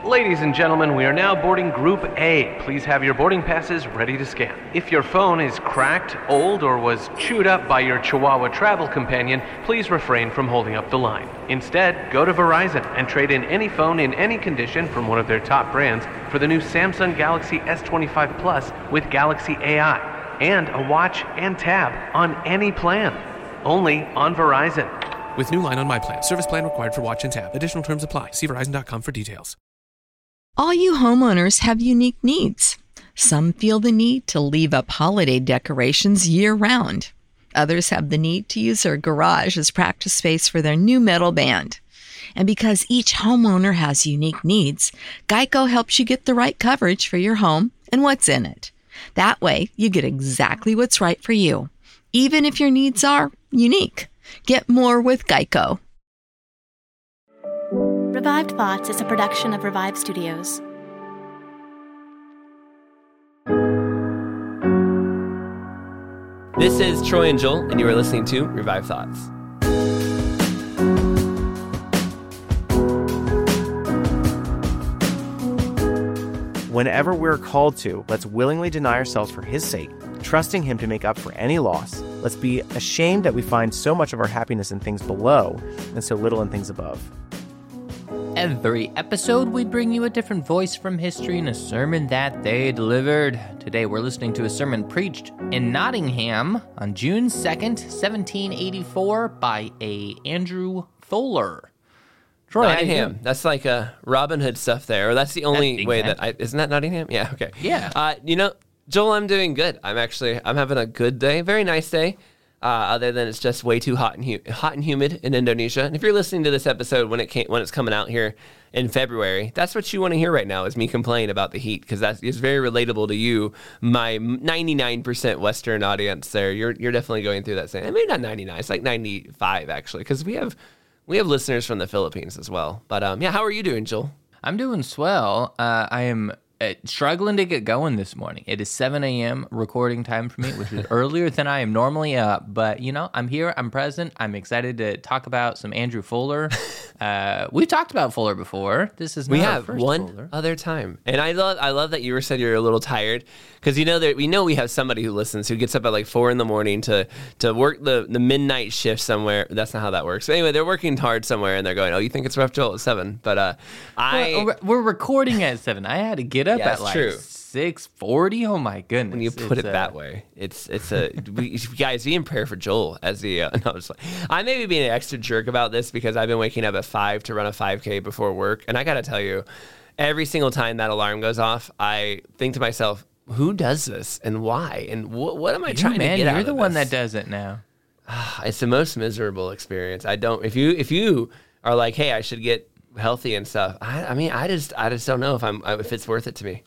Ladies and gentlemen, we are now boarding Group A. Please have your boarding passes ready to scan. If your phone is cracked, old, or was chewed up by your Chihuahua travel companion, please refrain from holding up the line. Instead, go to Verizon and trade in any phone in any condition from one of their top brands for the new Samsung Galaxy S25 Plus with Galaxy AI, and a watch and tab on any plan. Only on Verizon. With new line on My Plan. Service plan required for watch and tab. Additional terms apply. See Verizon.com for details. All you homeowners have unique needs. Some feel the need to leave up holiday decorations year-round. Others have the need to use their garage as practice space for their new metal band. And because each homeowner has unique needs, Geico helps you get the right coverage for your home and what's in it. That way, you get exactly what's right for you, even if your needs are unique. Get more with Geico. Revived Thoughts is a production of Revive Studios. This is Troy and Joel, and you are listening to Revive Thoughts. Whenever we're called to, let's willingly deny ourselves for His sake, trusting Him to make up for any loss. Let's be ashamed that we find so much of our happiness in things below and so little in things above. Every episode, we bring you a different voice from history and a sermon that they delivered. Today, we're listening to a sermon preached in Nottingham on June 2nd, 1784 by Andrew Fuller. Troy, Nottingham. That's like a Robin Hood stuff there. Or that's the only way that isn't that Nottingham? Yeah, okay. Yeah. Joel, I'm doing good. I'm having a good day. Very nice day. Other than it's just way too hot and humid in Indonesia. And if you're listening to this episode when it's coming out here in February, that's what you want to hear right now is me complain about the heat, because that is very relatable to you, my 99% Western audience there. You're definitely going through that same. Maybe not 99, it's like 95 actually, because we have listeners from the Philippines as well. But how are you doing, Joel? I'm doing swell. I am struggling to get going this morning. It is 7 a.m. recording time for me, which is earlier than I am normally up. But, I'm here. I'm present. I'm excited to talk about some Andrew Fuller. We've talked about Fuller before. This is not we our have first one Fuller. other time. And I love that you said you're a little tired, because we have somebody who listens who gets up at like 4 a.m. to work the midnight shift somewhere. That's not how that works. But anyway, they're working hard somewhere and they're going, oh, you think it's rough, Joel, at 7? But we're recording at 7. I had to get up at like true. 6:40. Oh my goodness! When you put it that way, it's guys, be in prayer for Joel as the. I may be being an extra jerk about this because I've been waking up at 5 to run a 5K before work, and I got to tell you, every single time that alarm goes off, I think to myself, who does this and why, and what am I trying to get out of this? You're the one that does it now. It's the most miserable experience. I don't. If you are like, hey, I should get healthy and stuff. I just don't know if it's worth it to me.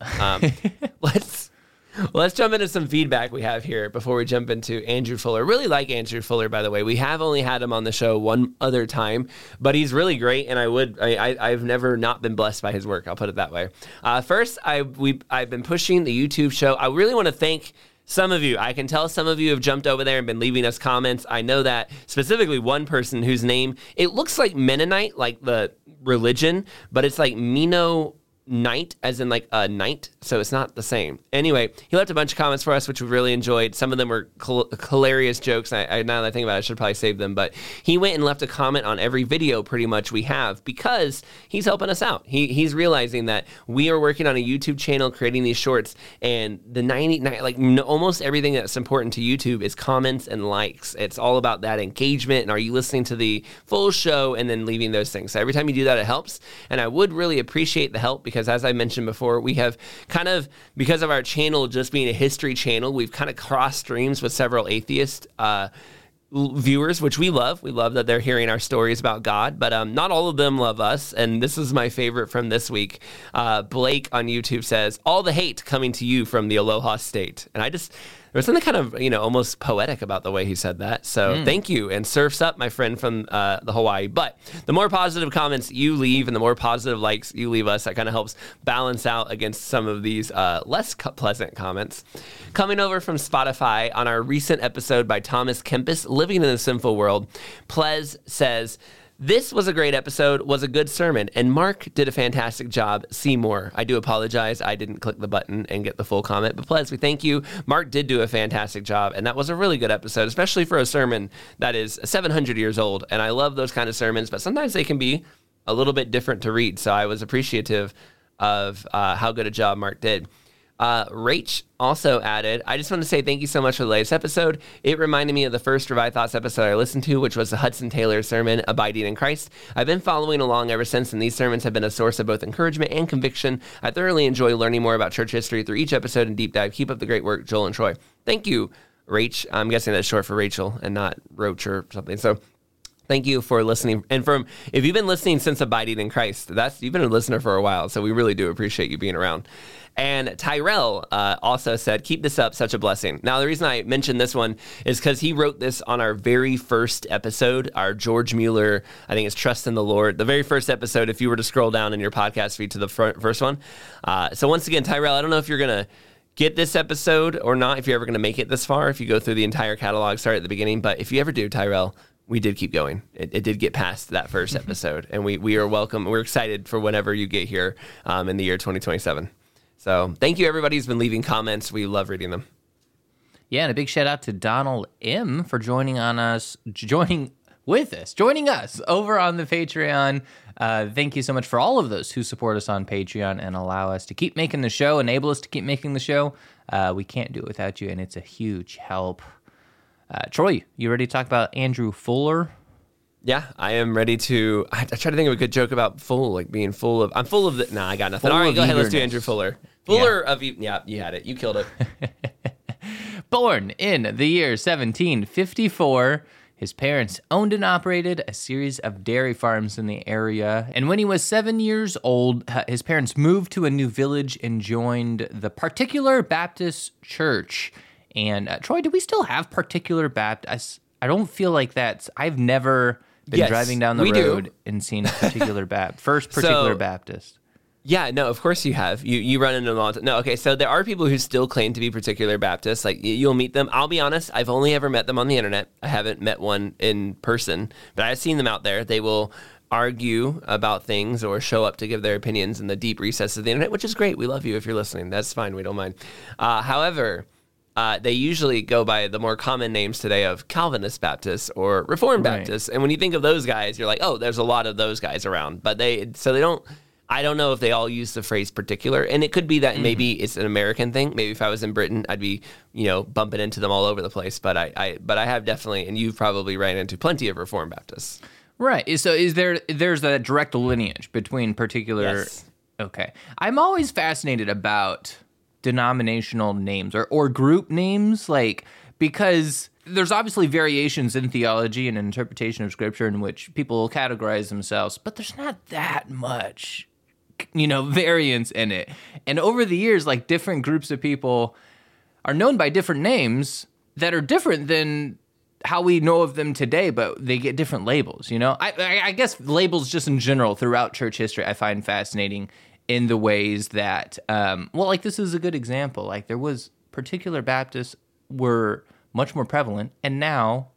Let's jump into some feedback we have here before we jump into Andrew Fuller. Really like Andrew Fuller, by the way. We have only had him on the show one other time, but he's really great, and I've never not been blessed by his work. I'll put it that way. First, I've been pushing the YouTube show. I really want to thank some of you. I can tell some of you have jumped over there and been leaving us comments. I know that specifically one person whose name, it looks like Mennonite, like the religion, but it's like Mennonite, as in like a knight, so it's not the same. Anyway, he left a bunch of comments for us, which we really enjoyed. Some of them were hilarious jokes. Now that I think about it, I should probably save them, but he went and left a comment on every video pretty much we have, because he's helping us out. He's realizing that we are working on a YouTube channel, creating these shorts, and almost everything that's important to YouTube is comments and likes. It's all about that engagement, and are you listening to the full show, and then leaving those things. So every time you do that, it helps, and I would really appreciate the help, because as I mentioned before, we have kind of, because of our channel just being a history channel, we've kind of crossed streams with several atheist viewers, which we love. We love that they're hearing our stories about God, but not all of them love us. And this is my favorite from this week. Blake on YouTube says, all the hate coming to you from the Aloha State. And there was something kind of, almost poetic about the way he said that. So thank you. And surfs up, my friend from the Hawaii. But the more positive comments you leave and the more positive likes you leave us, that kind of helps balance out against some of these less pleasant comments. Coming over from Spotify on our recent episode by Thomas Kempis, Living in a Sinful World, Plez says, This was a great episode, was a good sermon, and Mark did a fantastic job. See more. I do apologize. I didn't click the button and get the full comment, but please, we thank you. Mark did do a fantastic job, and that was a really good episode, especially for a sermon that is 700 years old. And I love those kind of sermons, but sometimes they can be a little bit different to read. So I was appreciative of how good a job Mark did. Rach also added, I just want to say thank you so much for the latest episode. It reminded me of the first Revive Thoughts episode I listened to, which was the Hudson Taylor sermon, Abiding in Christ. I've been following along ever since, and these sermons have been a source of both encouragement and conviction. I thoroughly enjoy learning more about church history through each episode and deep dive. Keep up the great work, Joel and Troy. Thank you, Rach. I'm guessing that's short for Rachel and not Roach or something. So thank you for listening. And if you've been listening since Abiding in Christ, you've been a listener for a while, so we really do appreciate you being around. And Tyrell also said, keep this up, such a blessing. Now, the reason I mentioned this one is because he wrote this on our very first episode, our George Mueller, I think it's Trust in the Lord, the very first episode, if you were to scroll down in your podcast feed to the first one. So once again, Tyrell, I don't know if you're going to get this episode or not, if you're ever going to make it this far, if you go through the entire catalog, start at the beginning. But if you ever do, Tyrell, we did keep going. It did get past that first episode, and we are welcome. We're excited for whenever you get here in the year 2027. So thank you, everybody who's been leaving comments. We love reading them. Yeah, and a big shout out to Donald M. for joining us over on the Patreon. Thank you so much for all of those who support us on Patreon and allow us to keep making the show, enable us to keep making the show. We can't do it without you, and it's a huge help. Troy, you ready to talk about Andrew Fuller? Yeah, I am ready to. I try to think of a good joke about full, like being full of. I'm full of the. Nah, I got nothing. All right, go ahead. Let's do Andrew Fuller. Fuller of. Yeah, you had it. You killed it. Born in the year 1754, his parents owned and operated a series of dairy farms in the area. And when he was 7 years old, his parents moved to a new village and joined the Particular Baptist Church. And Troy, do we still have Particular Baptist? I don't feel like that's. I've never been driving down the road and seen a Particular Particular Baptist. Yeah, no, of course you have. You run into them all the time. No, okay, so there are people who still claim to be Particular Baptists. Like, you'll meet them. I'll be honest, I've only ever met them on the internet. I haven't met one in person, but I've seen them out there. They will argue about things or show up to give their opinions in the deep recesses of the internet, which is great. We love you if you're listening. That's fine. We don't mind. However, they usually go by the more common names today of Calvinist Baptists or Reformed Baptists. And when you think of those guys, you're like, oh, there's a lot of those guys around. But they don't, I don't know if they all use the phrase particular. And it could be that maybe it's an American thing. Maybe if I was in Britain, I'd be, bumping into them all over the place. But I have definitely, and you've probably ran into plenty of Reformed Baptists. Right. So there's a direct lineage between particular. Yes. Okay. I'm always fascinated about denominational names or group names, because there's obviously variations in theology and interpretation of scripture in which people will categorize themselves, but there's not that much, variance in it. And over the years, different groups of people are known by different names that are different than how we know of them today, but they get different labels, I guess labels just in general throughout church history I find fascinating in the ways that, this is a good example. There was Particular Baptists were much more prevalent, and now,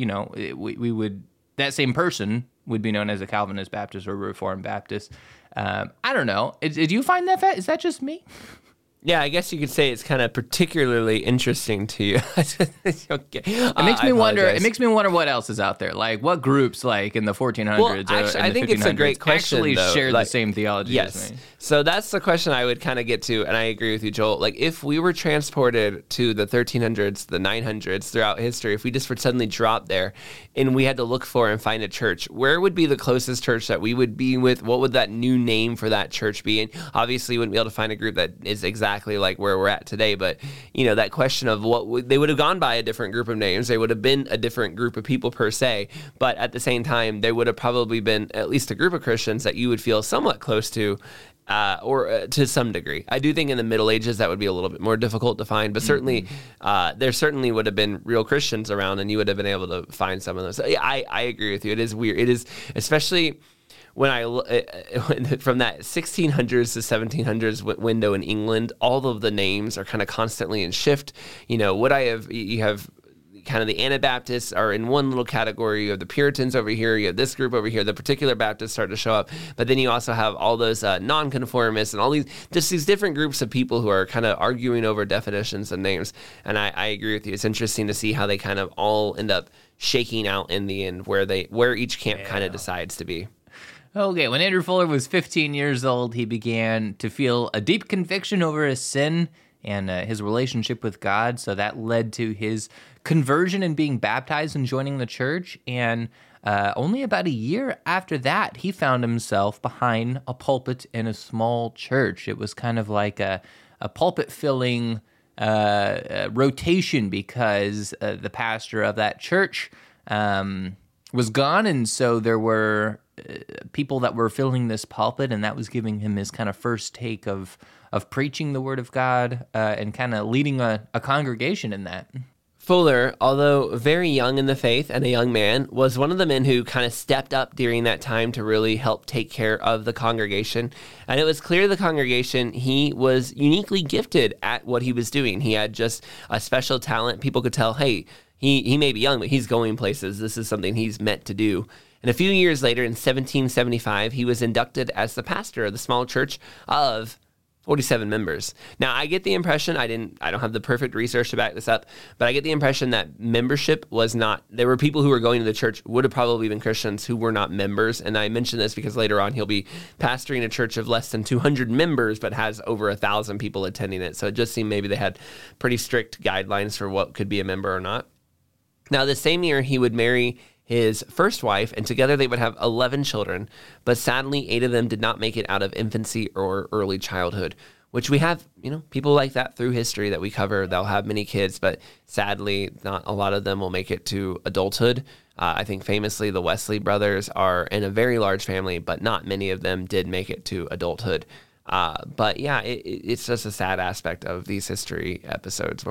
we would, that same person would be known as a Calvinist Baptist or Reformed Baptist. I don't know. Do you find that is that just me? Yeah, I guess you could say it's kind of particularly interesting to you. Okay. It makes me wonder. It makes me wonder what else is out there. What groups, in the 1400s well, or in I the think 1500s it's a great question. Actually, though. share the same theology. Yes. As me. So that's the question I would kind of get to, and I agree with you, Joel. If we were transported to the 1300s, the 900s throughout history, if we just were suddenly dropped there, and we had to look for and find a church, where would be the closest church that we would be with? What would that new name for that church be? And obviously, we wouldn't be able to find a group that is exactly like where we're at today, but that question of they would have gone by a different group of names. They would have been a different group of people per se, but at the same time, there would have probably been at least a group of Christians that you would feel somewhat close to, or to some degree. I do think in the Middle Ages that would be a little bit more difficult to find, but certainly there certainly would have been real Christians around, and you would have been able to find some of those. So, yeah, I agree with you. It is weird. It is, especially when from that 1600s to 1700s window in England, all of the names are kind of constantly in shift. You have kind of the Anabaptists are in one little category. You have the Puritans over here. You have this group over here. The particular Baptists start to show up. But then you also have all those nonconformists and all these different groups of people who are kind of arguing over definitions and names. And I agree with you. It's interesting to see how they kind of all end up shaking out in the end, where each camp kind of decides to be. Okay, when Andrew Fuller was 15 years old, he began to feel a deep conviction over his sin and his relationship with God. So that led to his conversion and being baptized and joining the church. And only about a year after that, he found himself behind a pulpit in a small church. It was kind of like a pulpit-filling rotation because the pastor of that church was gone, and so there were people that were filling this pulpit, and that was giving him his kind of first take of preaching the Word of God and kind of leading a congregation in that. Fuller, although very young in the faith and a young man, was one of the men who kind of stepped up during that time to really help take care of the congregation. And it was clear to the congregation he was uniquely gifted at what he was doing. He had just a special talent. People could tell, hey, he may be young, but he's going places. This is something he's meant to do. And a few years later, in 1775, he was inducted as the pastor of the small church of 47 members. Now, I get the impression, I don't have the perfect research to back this up, but I get the impression that membership was not, there were people who were going to the church, would have probably been Christians who were not members. And I mention this because later on he'll be pastoring a church of less than 200 members, but has over 1,000 people attending it. So it just seemed maybe they had pretty strict guidelines for what could be a member or not. Now, the same year he would marry his first wife, and together they would have 11 children, but sadly 8 of them did not make it out of infancy or early childhood, which we have, people like that through history that we cover. They'll have many kids, but sadly not a lot of them will make it to adulthood. I think famously the Wesley brothers are in a very large family, but not many of them did make it to adulthood. But yeah, it's just a sad aspect of these history episodes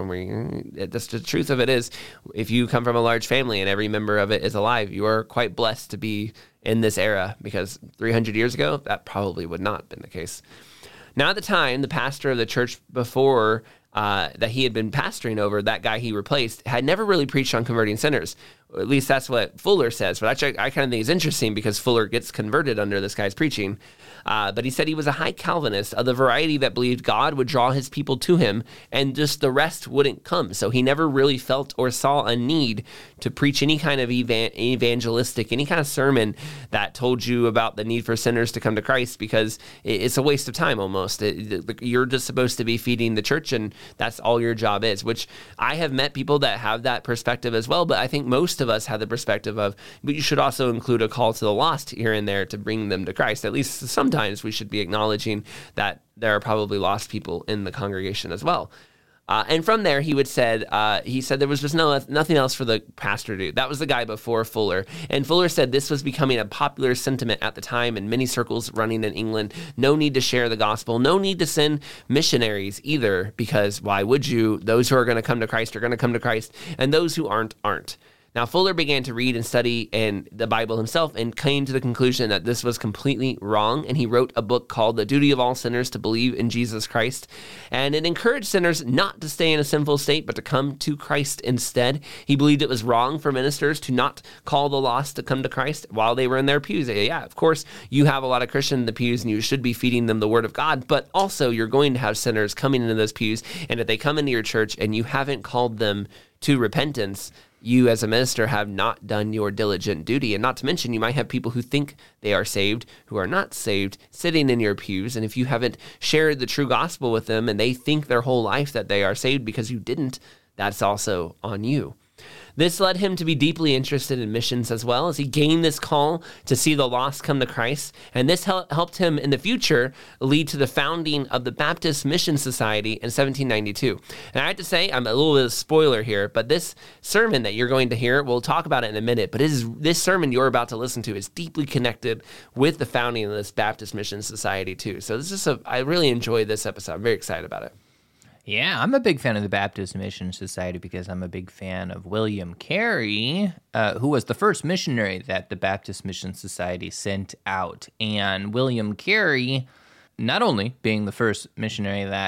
the truth of it is, if you come from a large family and every member of it is alive, you are quite blessed to be in this era, because 300 years ago, that probably would not have been the case. Now, at the time, the pastor of the church before that he had been pastoring over, that guy he replaced, had never really preached on converting sinners. At least that's what Fuller says. But actually, I kind of think it's interesting because Fuller gets converted under this guy's preaching. But he said he was a high Calvinist of the variety that believed God would draw his people to him and just the rest wouldn't come. So he never really felt or saw a need to preach any kind of evangelistic, any kind of sermon that told you about the need for sinners to come to Christ, because it's a waste of time almost. You're just supposed to be feeding the church, and that's all your job is, which I have met people that have that perspective as well. But I think most of us have the perspective of, but you should also include a call to the lost here and there to bring them to Christ. At least sometimes we should be acknowledging that there are probably lost people in the congregation as well. And from there, he said there was just nothing else for the pastor to do. That was the guy before Fuller. And Fuller said this was becoming a popular sentiment at the time in many circles running in England. No need to share the gospel. No need to send missionaries either, because why would you? Those who are going to come to Christ are going to come to Christ, and those who aren't. Now, Fuller began to read and study in the Bible himself and came to the conclusion that this was completely wrong, and he wrote a book called The Duty of All Sinners to Believe in Jesus Christ, and it encouraged sinners not to stay in a sinful state, but to come to Christ instead. He believed it was wrong for ministers to not call the lost to come to Christ while they were in their pews. Yeah, of course, you have a lot of Christians in the pews, and you should be feeding them the Word of God, but also you're going to have sinners coming into those pews, and if they come into your church and you haven't called them to repentance, you as a minister have not done your diligent duty. And not to mention, you might have people who think they are saved, who are not saved, sitting in your pews. And if you haven't shared the true gospel with them and they think their whole life that they are saved because you didn't, that's also on you. This led him to be deeply interested in missions as well, as he gained this call to see the lost come to Christ. And this helped him in the future lead to the founding of the Baptist Mission Society in 1792. And I have to say, I'm a little bit of a spoiler here, but this sermon that you're going to hear, we'll talk about it in a minute, but this sermon you're about to listen to is deeply connected with the founding of this Baptist Mission Society too. So I really enjoyed this episode. I'm very excited about it. Yeah, I'm a big fan of the Baptist Mission Society because I'm a big fan of William Carey, who was the first missionary that the Baptist Mission Society sent out. And William Carey, not only being the first missionary that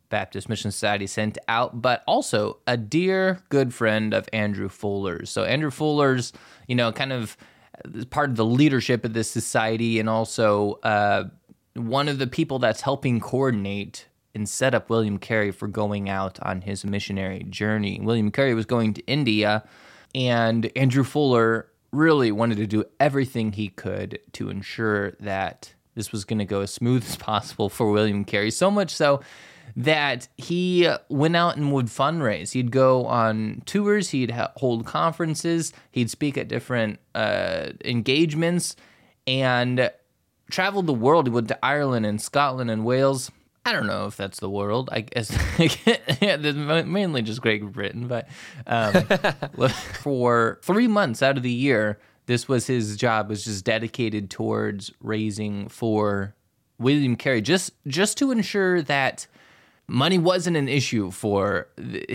Baptist Mission Society sent out, but also a dear good friend of Andrew Fuller's. So Andrew Fuller's, kind of part of the leadership of this society, and also one of the people that's helping coordinate and set up William Carey for going out on his missionary journey. William Carey was going to India, and Andrew Fuller really wanted to do everything he could to ensure that this was going to go as smooth as possible for William Carey, so much so that he went out and would fundraise. He'd go on tours, he'd hold conferences, he'd speak at different engagements, and traveled the world. He went to Ireland and Scotland and Wales. I don't know if that's the world. I guess mainly just Great Britain, but for 3 months out of the year, this was his job, was just dedicated towards raising for William Carey, just to ensure that money wasn't an issue for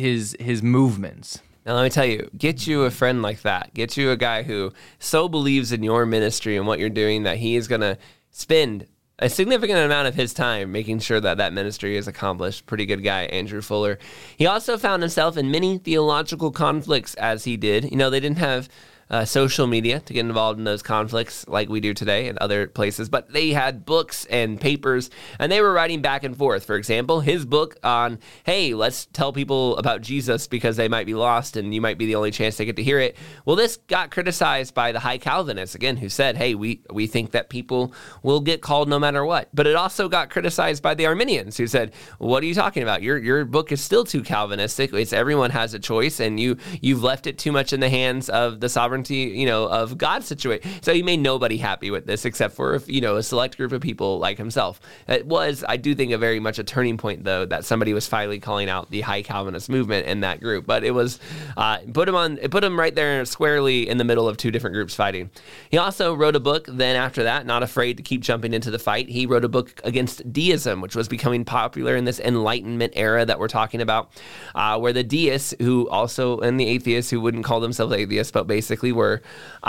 his movements. Now, let me tell you, get you a friend like that. Get you a guy who so believes in your ministry and what you're doing that he is going to spend a significant amount of his time making sure that ministry is accomplished. Pretty good guy, Andrew Fuller. He also found himself in many theological conflicts as he did. They didn't have social media to get involved in those conflicts like we do today in other places, but they had books and papers, and they were writing back and forth. For example, his book on, hey, let's tell people about Jesus because they might be lost and you might be the only chance they get to hear it. Well, this got criticized by the High Calvinists, again, who said, hey, we think that people will get called no matter what. But it also got criticized by the Arminians, who said, what are you talking about? Your book is still too Calvinistic. It's everyone has a choice, and you've left it too much in the hands of the sovereignty, of God's situation. So he made nobody happy with this, except for, a select group of people like himself. It was, I do think, very much a turning point, though, that somebody was finally calling out the High Calvinist movement in that group. But it was, put him right there squarely in the middle of two different groups fighting. He also wrote a book then after that, not afraid to keep jumping into the fight. He wrote a book against deism, which was becoming popular in this Enlightenment era that we're talking about, where the deists, and the atheists, who wouldn't call themselves atheists, but basically were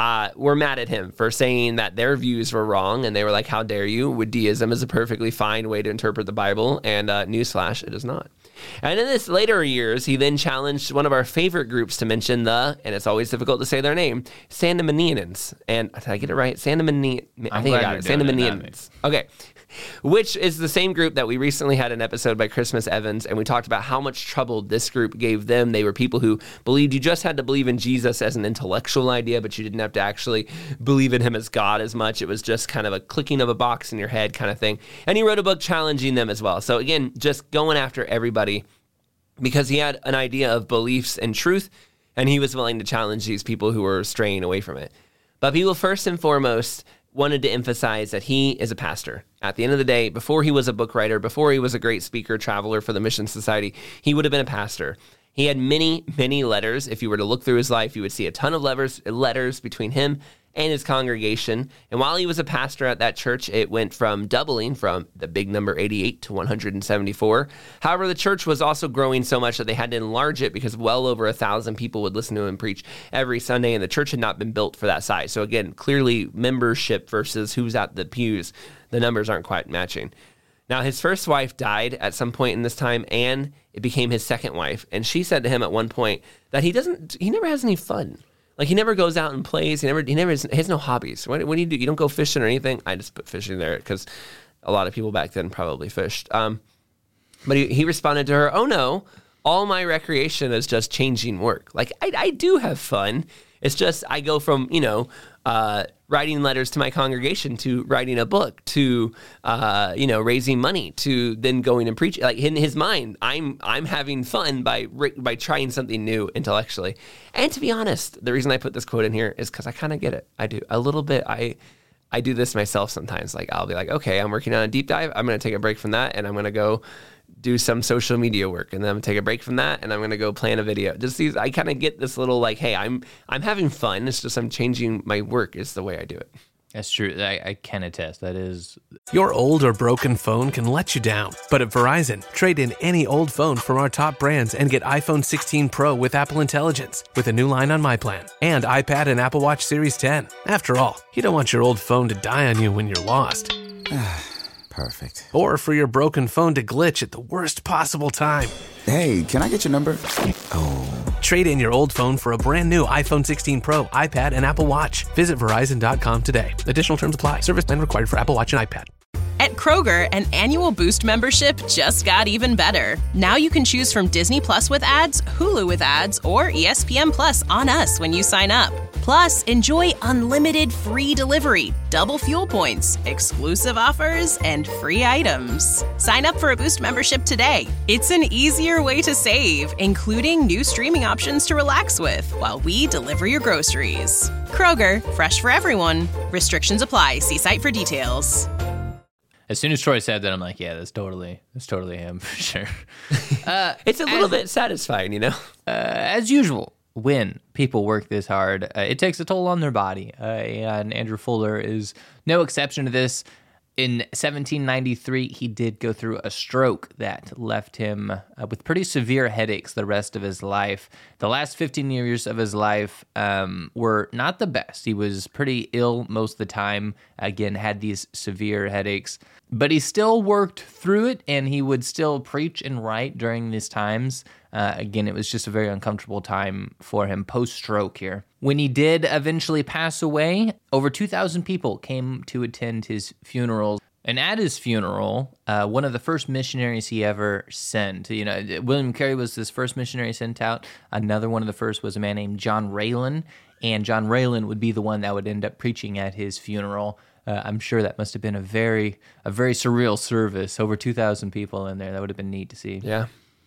mad at him for saying that their views were wrong, and they were like, how dare you? Deism is a perfectly fine way to interpret the Bible, and newsflash, it is not. And in his later years, he then challenged one of our favorite groups to mention and it's always difficult to say their name, Sandemanians. And did I get it right? Sandemanians. I think I got it. Sandemanians. Okay. Which is the same group that we recently had an episode by Christmas Evans, and we talked about how much trouble this group gave them. They were people who believed you just had to believe in Jesus as an intellectual idea, but you didn't have to actually believe in him as God as much. It was just kind of a clicking of a box in your head kind of thing. And he wrote a book challenging them as well. So again, just going after everybody because he had an idea of beliefs and truth, and he was willing to challenge these people who were straying away from it. But people first and foremost wanted to emphasize that he is a pastor. At the end of the day, before he was a book writer, before he was a great speaker, traveler for the Mission Society, he would have been a pastor. He had many, many letters. If you were to look through his life, you would see a ton of letters between him and his congregation. And while he was a pastor at that church, it went from doubling from the big number 88 to 174. However, the church was also growing so much that they had to enlarge it because well over 1,000 people would listen to him preach every Sunday, and the church had not been built for that size. So again, clearly membership versus who's at the pews, the numbers aren't quite matching. Now, his first wife died at some point in this time, and it became his second wife. And she said to him at one point that he never has any fun. Like, he never goes out and plays. He has no hobbies. What do you do? You don't go fishing or anything? I just put fishing there because a lot of people back then probably fished. But he responded to her, oh no, all my recreation is just changing work. Like, I do have fun. It's just I go from, writing letters to my congregation to writing a book to, raising money to then going and preaching. Like, in his mind, I'm having fun by trying something new intellectually. And to be honest, the reason I put this quote in here is because I kind of get it. I do a little bit. I do this myself sometimes. Like, I'll be like, okay, I'm working on a deep dive. I'm going to take a break from that, and I'm going to go do some social media work, and then I'm gonna take a break from that, and I'm gonna go plan a video. I kind of get this little like, hey, I'm having fun. It's just I'm changing my work is the way I do it. That's true. I can attest. That is. Your old or broken phone can let you down, but at Verizon, trade in any old phone from our top brands and get iPhone 16 Pro with Apple Intelligence with a new line on My Plan and iPad and Apple Watch Series 10. After all, you don't want your old phone to die on you when you're lost. Perfect. Or for your broken phone to glitch at the worst possible time. Hey, can I get your number? Trade in your old phone for a brand new iPhone 16 Pro, iPad, and Apple Watch. Visit Verizon.com today. Additional terms apply. Service plan required for Apple Watch and iPad. At Kroger, an annual Boost membership just got even better. Now you can choose from Disney Plus with ads, Hulu with ads, or ESPN Plus on us when you sign up. Plus, enjoy unlimited free delivery, double fuel points, exclusive offers, and free items. Sign up for a Boost membership today. It's an easier way to save, including new streaming options to relax with while we deliver your groceries. Kroger, fresh for everyone. Restrictions apply. See site for details. As soon as Troy said that, I'm like, yeah, that's totally him for sure. It's a little bit satisfying, you know? As usual, when people work this hard, it takes a toll on their body. And Andrew Fuller is no exception to this. In 1793, he did go through a stroke that left him with pretty severe headaches the rest of his life. The last 15 years of his life were not the best. He was pretty ill most of the time, again, had these severe headaches. But he still worked through it, and he would still preach and write during these times. Again, it was just a very uncomfortable time for him post-stroke here. When he did eventually pass away, over 2,000 people came to attend his funeral. And at his funeral, one of the first missionaries he ever sent, William Carey was this first missionary sent out. Another one of the first was a man named John Raylan, and John Raylan would be the one that would end up preaching at his funeral. I'm sure that must have been a very surreal service. Over 2,000 people in there. That would have been neat to see. Yeah.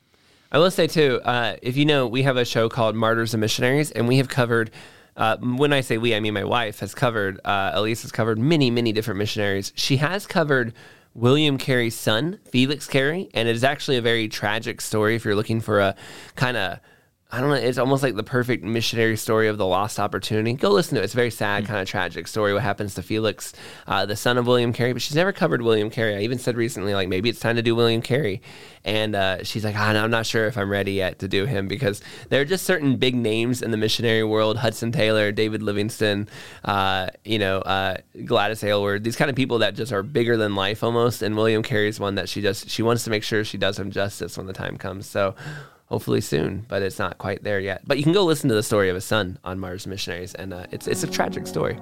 I will say, too, if you know, we have a show called Martyrs and Missionaries, and we have covered, when I say we, I mean my wife has covered, Elise has covered many, many different missionaries. She has covered William Carey's son, Felix Carey, and it is actually a very tragic story if you're looking for a kind of, I don't know, it's almost like the perfect missionary story of the lost opportunity. Go listen to it. It's a very sad, kind of tragic story, what happens to Felix, the son of William Carey. But she's never covered William Carey. I even said recently, like, maybe it's time to do William Carey. And she's like, I'm not sure if I'm ready yet to do him, because there are just certain big names in the missionary world, Hudson Taylor, David Livingstone, Gladys Aylward, these kind of people that just are bigger than life almost. And William Carey is one that she wants to make sure she does him justice when the time comes. So hopefully soon, but it's not quite there yet. But you can go listen to the story of his son on Mars Missionaries, and it's a tragic story.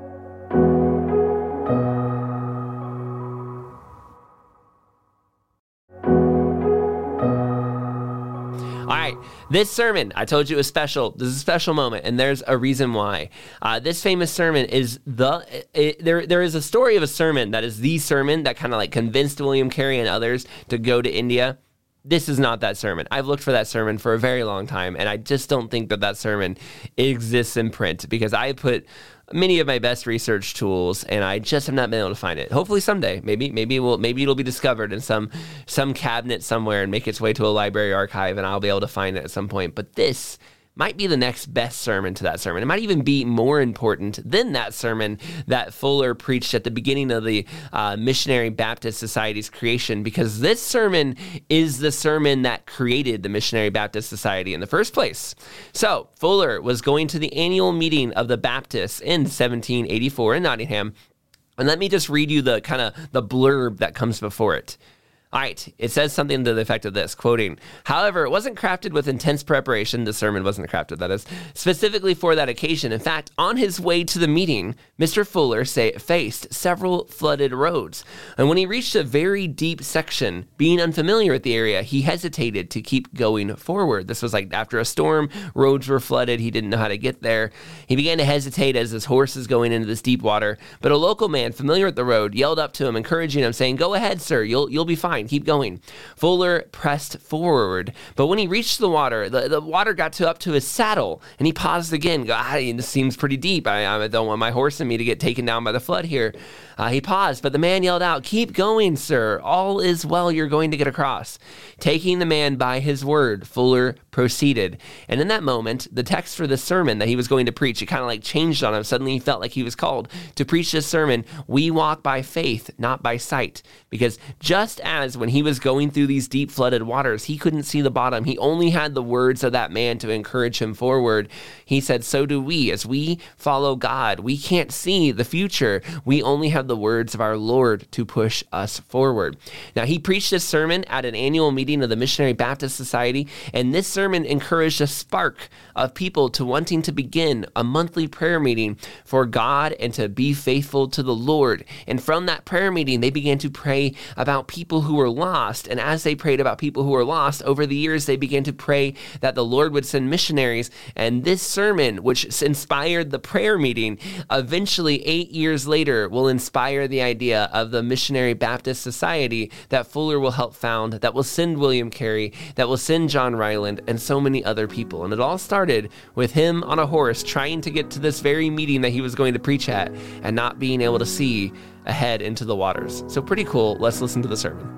All right, this sermon, I told you it was special. This is a special moment, and there's a reason why. This famous sermon is there is a story of a sermon that is the sermon that kind of like convinced William Carey and others to go to India. This is not that sermon. I've looked for that sermon for a very long time, and I just don't think that sermon exists in print, because I put many of my best research tools, and I just have not been able to find it. Hopefully someday, maybe it'll be discovered in some cabinet somewhere and make its way to a library archive, and I'll be able to find it at some point. But this might be the next best sermon to that sermon. It might even be more important than that sermon that Fuller preached at the beginning of the Missionary Baptist Society's creation, because this sermon is the sermon that created the Missionary Baptist Society in the first place. So Fuller was going to the annual meeting of the Baptists in 1784 in Nottingham, and let me just read you the blurb that comes before it. All right, it says something to the effect of this, quoting, "However, it wasn't crafted with intense preparation." The sermon wasn't crafted, that is, specifically for that occasion. In fact, on his way to the meeting, Mr. Fuller faced several flooded roads. And when he reached a very deep section, being unfamiliar with the area, he hesitated to keep going forward. This was like after a storm, roads were flooded. He didn't know how to get there. He began to hesitate as his horse is going into this deep water. But a local man familiar with the road yelled up to him, encouraging him, saying, "Go ahead, sir, you'll be fine. Keep going." Fuller pressed forward, but when he reached the water, the water got up to his saddle, and he paused again. This seems pretty deep. I don't want my horse and me to get taken down by the flood here. He paused, but the man yelled out, "Keep going, sir. All is well. You're going to get across." Taking the man by his word, Fuller proceeded. And in that moment, the text for the sermon that he was going to preach, it kind of like changed on him. Suddenly he felt like he was called to preach this sermon. We walk by faith, not by sight. Because just as when he was going through these deep flooded waters, he couldn't see the bottom. He only had the words of that man to encourage him forward. He said, so do we. As we follow God, we can't see the future. We only have the words of our Lord to push us forward. Now, he preached this sermon at an annual meeting of the Missionary Baptist Society, and this sermon encouraged a spark of people to wanting to begin a monthly prayer meeting for God and to be faithful to the Lord. And from that prayer meeting, they began to pray about people who were lost. And as they prayed about people who were lost, over the years, they began to pray that the Lord would send missionaries. And this sermon, which inspired the prayer meeting, eventually 8 years later will inspire the idea of the Missionary Baptist Society that Fuller will help found, that will send William Carey, that will send John Ryland, and so many other people. And it all started with him on a horse trying to get to this very meeting that he was going to preach at and not being able to see ahead into the waters. So pretty cool. Let's listen to the sermon.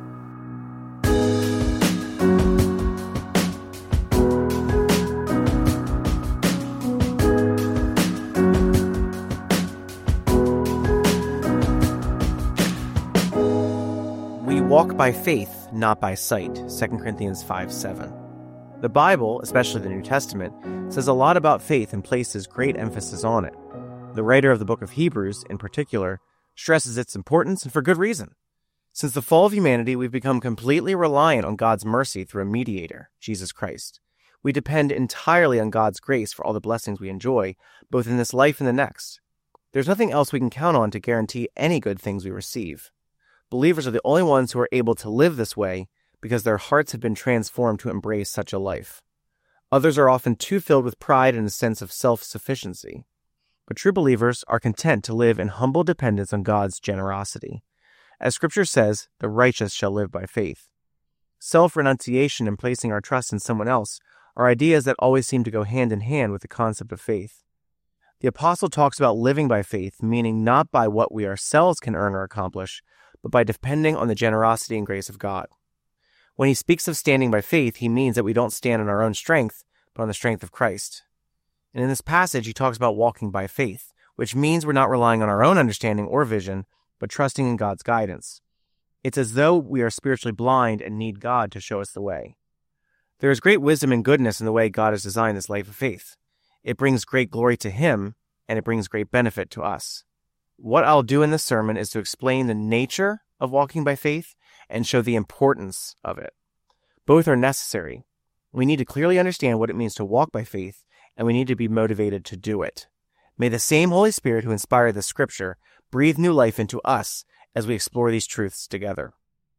Walk by faith, not by sight, 2 Corinthians 5:7. The Bible, especially the New Testament, says a lot about faith and places great emphasis on it. The writer of the book of Hebrews, in particular, stresses its importance, and for good reason. Since the fall of humanity, we've become completely reliant on God's mercy through a mediator, Jesus Christ. We depend entirely on God's grace for all the blessings we enjoy, both in this life and the next. There's nothing else we can count on to guarantee any good things we receive. Believers are the only ones who are able to live this way because their hearts have been transformed to embrace such a life. Others are often too filled with pride and a sense of self-sufficiency. But true believers are content to live in humble dependence on God's generosity. As Scripture says, the righteous shall live by faith. Self-renunciation and placing our trust in someone else are ideas that always seem to go hand in hand with the concept of faith. The apostle talks about living by faith, meaning not by what we ourselves can earn or accomplish, but by depending on the generosity and grace of God. When he speaks of standing by faith, he means that we don't stand on our own strength, but on the strength of Christ. And in this passage, he talks about walking by faith, which means we're not relying on our own understanding or vision, but trusting in God's guidance. It's as though we are spiritually blind and need God to show us the way. There is great wisdom and goodness in the way God has designed this life of faith. It brings great glory to him, and it brings great benefit to us. What I'll do in this sermon is to explain the nature of walking by faith and show the importance of it. Both are necessary. We need to clearly understand what it means to walk by faith, and we need to be motivated to do it. May the same Holy Spirit who inspired the Scripture breathe new life into us as we explore these truths together.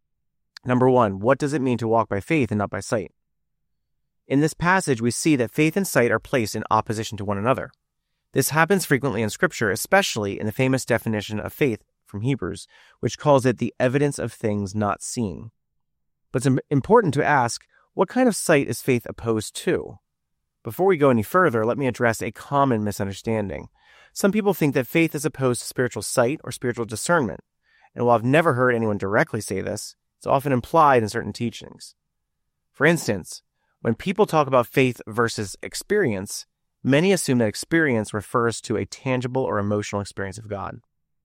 Number one, what does it mean to walk by faith and not by sight? In this passage, we see that faith and sight are placed in opposition to one another. This happens frequently in Scripture, especially in the famous definition of faith from Hebrews, which calls it the evidence of things not seen. But it's important to ask, what kind of sight is faith opposed to? Before we go any further, let me address a common misunderstanding. Some people think that faith is opposed to spiritual sight or spiritual discernment. And while I've never heard anyone directly say this, it's often implied in certain teachings. For instance, when people talk about faith versus experience, many assume that experience refers to a tangible or emotional experience of God.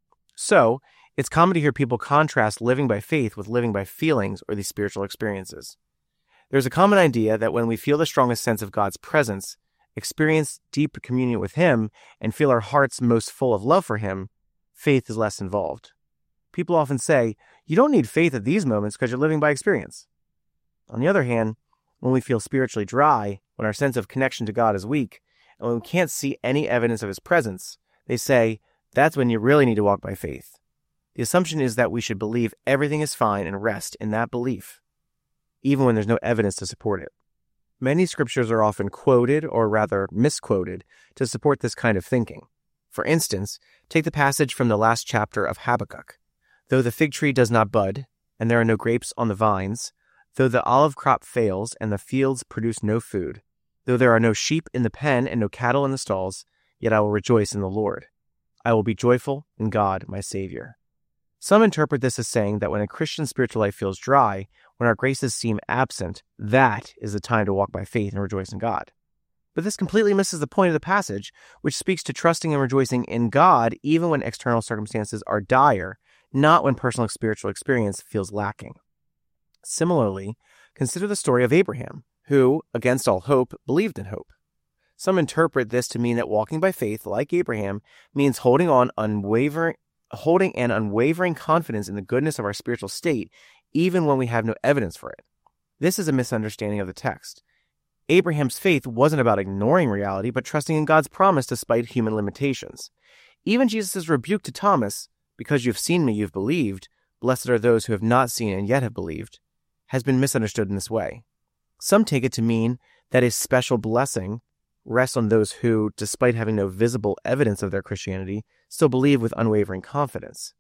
So, it's common to hear people contrast living by faith with living by feelings or these spiritual experiences. There's a common idea that when we feel the strongest sense of God's presence, experience deep communion with Him, and feel our hearts most full of love for Him, faith is less involved. People often say, you don't need faith at these moments because you're living by experience. On the other hand, when we feel spiritually dry, when our sense of connection to God is weak, and when we can't see any evidence of His presence, they say, that's when you really need to walk by faith. The assumption is that we should believe everything is fine and rest in that belief, even when there's no evidence to support it. Many scriptures are often quoted, or rather misquoted, to support this kind of thinking. For instance, take the passage from the last chapter of Habakkuk. Though the fig tree does not bud, and there are no grapes on the vines, though the olive crop fails, and the fields produce no food, though there are no sheep in the pen and no cattle in the stalls, yet I will rejoice in the Lord. I will be joyful in God, my Savior. Some interpret this as saying that when a Christian's spiritual life feels dry, when our graces seem absent, that is the time to walk by faith and rejoice in God. But this completely misses the point of the passage, which speaks to trusting and rejoicing in God even when external circumstances are dire, not when personal spiritual experience feels lacking. Similarly, consider the story of Abraham, who, against all hope, believed in hope. Some interpret this to mean that walking by faith, like Abraham, means holding on holding an unwavering confidence in the goodness of our spiritual state, even when we have no evidence for it. This is a misunderstanding of the text. Abraham's faith wasn't about ignoring reality, but trusting in God's promise despite human limitations. Even Jesus' rebuke to Thomas, "Because you've seen me, you've believed, blessed are those who have not seen and yet have believed," has been misunderstood in this way. Some take it to mean that a special blessing rests on those who, despite having no visible evidence of their Christianity, still believe with unwavering confidence.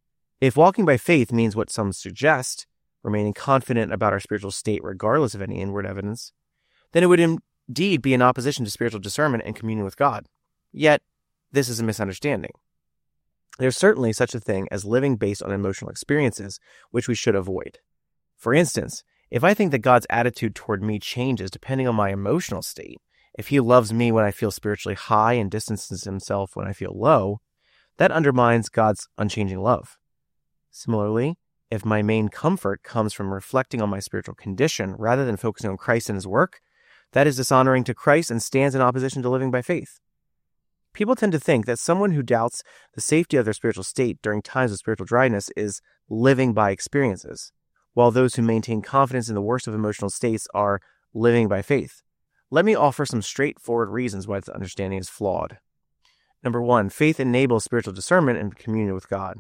If walking by faith means what some suggest, remaining confident about our spiritual state regardless of any inward evidence, then it would indeed be in opposition to spiritual discernment and communion with God. Yet, this is a misunderstanding. There's certainly such a thing as living based on emotional experiences, which we should avoid. For instance, if I think that God's attitude toward me changes depending on my emotional state, if he loves me when I feel spiritually high and distances himself when I feel low, that undermines God's unchanging love. Similarly, if my main comfort comes from reflecting on my spiritual condition rather than focusing on Christ and his work, that is dishonoring to Christ and stands in opposition to living by faith. People tend to think that someone who doubts the safety of their spiritual state during times of spiritual dryness is living by experiences, while those who maintain confidence in the worst of emotional states are living by faith. Let me offer some straightforward reasons why this understanding is flawed. Number 1, faith enables spiritual discernment and communion with God.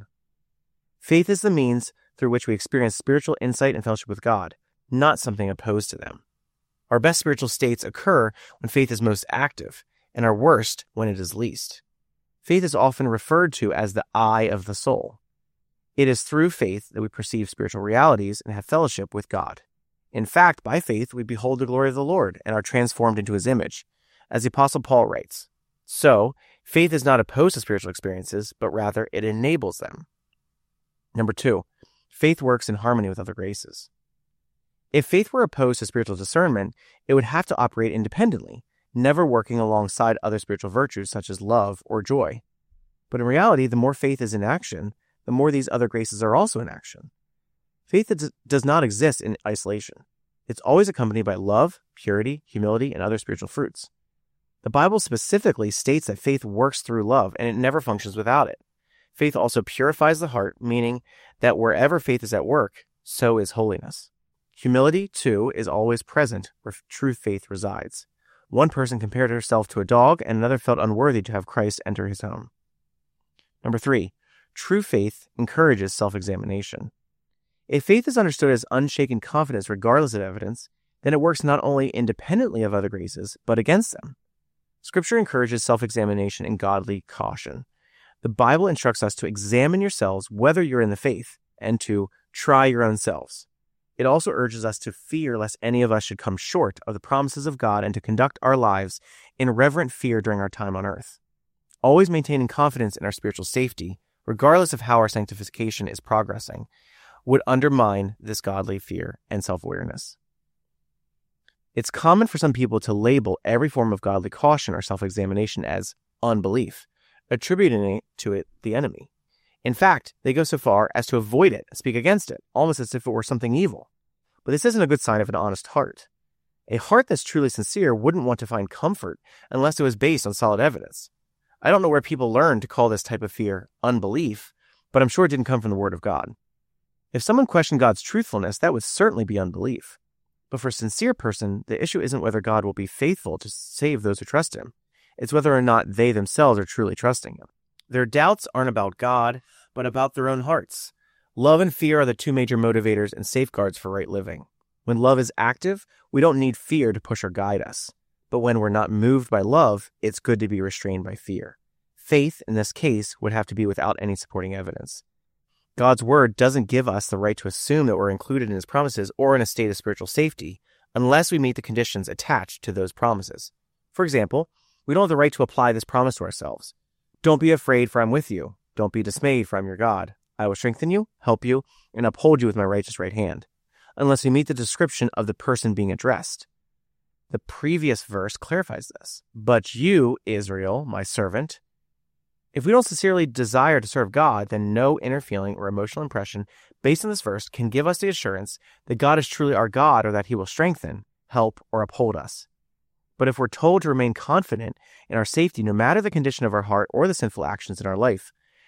Faith is the means through which we experience spiritual insight and fellowship with God, not something opposed to them. Our best spiritual states occur when faith is most active, and our worst when it is least. Faith is often referred to as the eye of the soul. It is through faith that we perceive spiritual realities and have fellowship with God. In fact, by faith, we behold the glory of the Lord and are transformed into his image. As the Apostle Paul writes, so, faith is not opposed to spiritual experiences, but rather it enables them. Number 2, faith works in harmony with other graces. If faith were opposed to spiritual discernment, it would have to operate independently, never working alongside other spiritual virtues such as love or joy. But in reality, the more faith is in action, the more these other graces are also in action. Faith does not exist in isolation. It's always accompanied by love, purity, humility, and other spiritual fruits. The Bible specifically states that faith works through love, and it never functions without it. Faith also purifies the heart, meaning that wherever faith is at work, so is holiness. Humility, too, is always present where true faith resides. One person compared herself to a dog, and another felt unworthy to have Christ enter his home. Number 3, true faith encourages self-examination. If faith is understood as unshaken confidence regardless of evidence, then it works not only independently of other graces, but against them. Scripture encourages self-examination and godly caution. The Bible instructs us to examine yourselves whether you're in the faith, and to try your own selves. It also urges us to fear lest any of us should come short of the promises of God and to conduct our lives in reverent fear during our time on earth. Always maintaining confidence in our spiritual safety, regardless of how our sanctification is progressing, would undermine this godly fear and self-awareness. It's common for some people to label every form of godly caution or self-examination as unbelief, attributing it to the enemy. In fact, they go so far as to avoid it, speak against it, almost as if it were something evil. But this isn't a good sign of an honest heart. A heart that's truly sincere wouldn't want to find comfort unless it was based on solid evidence. I don't know where people learned to call this type of fear unbelief, but I'm sure it didn't come from the Word of God. If someone questioned God's truthfulness, that would certainly be unbelief. But for a sincere person, the issue isn't whether God will be faithful to save those who trust him. It's whether or not they themselves are truly trusting him. Their doubts aren't about God, but about their own hearts. Love and fear are the two major motivators and safeguards for right living. When love is active, we don't need fear to push or guide us. But when we're not moved by love, it's good to be restrained by fear. Faith, in this case, would have to be without any supporting evidence. God's word doesn't give us the right to assume that we're included in his promises or in a state of spiritual safety unless we meet the conditions attached to those promises. For example, we don't have the right to apply this promise to ourselves. Don't be afraid, for I'm with you. Don't be dismayed, for I'm your God. I will strengthen you, help you, and uphold you with my righteous right hand, unless we meet the description of the person being addressed. The previous verse clarifies this. But you, Israel, my servant. If we don't sincerely desire to serve God, then no inner feeling or emotional impression based on this verse can give us the assurance that God is truly our God or that he will strengthen, help, or uphold us. But if we're told to remain confident in our safety no matter the condition of our heart or the sinful actions in our life,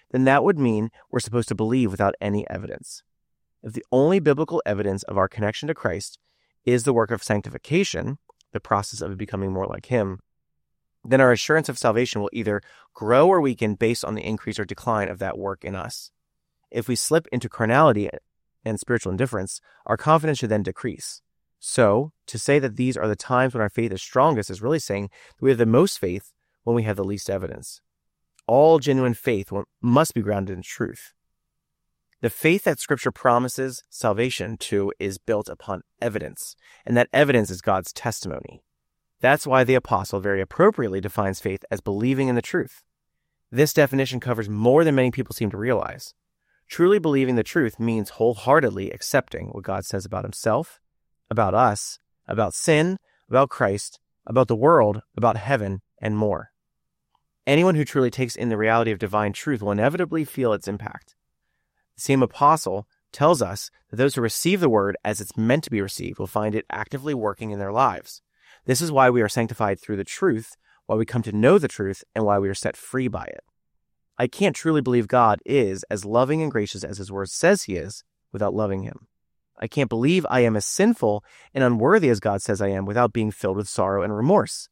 then that would mean we're supposed to believe without any evidence. If the only biblical evidence of our connection to Christ is the work of sanctification, the process of becoming more like Him, then our assurance of salvation will either grow or weaken based on the increase or decline of that work in us. If we slip into carnality and spiritual indifference, our confidence should then decrease. So, to say that these are the times when our faith is strongest is really saying that we have the most faith when we have the least evidence. All genuine faith must be grounded in truth. The faith that Scripture promises salvation to is built upon evidence, and that evidence is God's testimony. That's why the apostle very appropriately defines faith as believing in the truth. This definition covers more than many people seem to realize. Truly believing the truth means wholeheartedly accepting what God says about Himself, about us, about sin, about Christ, about the world, about heaven, and more. Anyone who truly takes in the reality of divine truth will inevitably feel its impact. The same apostle tells us that those who receive the word as it's meant to be received will find it actively working in their lives. This is why we are sanctified through the truth, why we come to know the truth, and why we are set free by it. I can't truly believe God is as loving and gracious as His word says He is without loving Him. I can't believe I am as sinful and unworthy as God says I am without being filled with sorrow and remorse.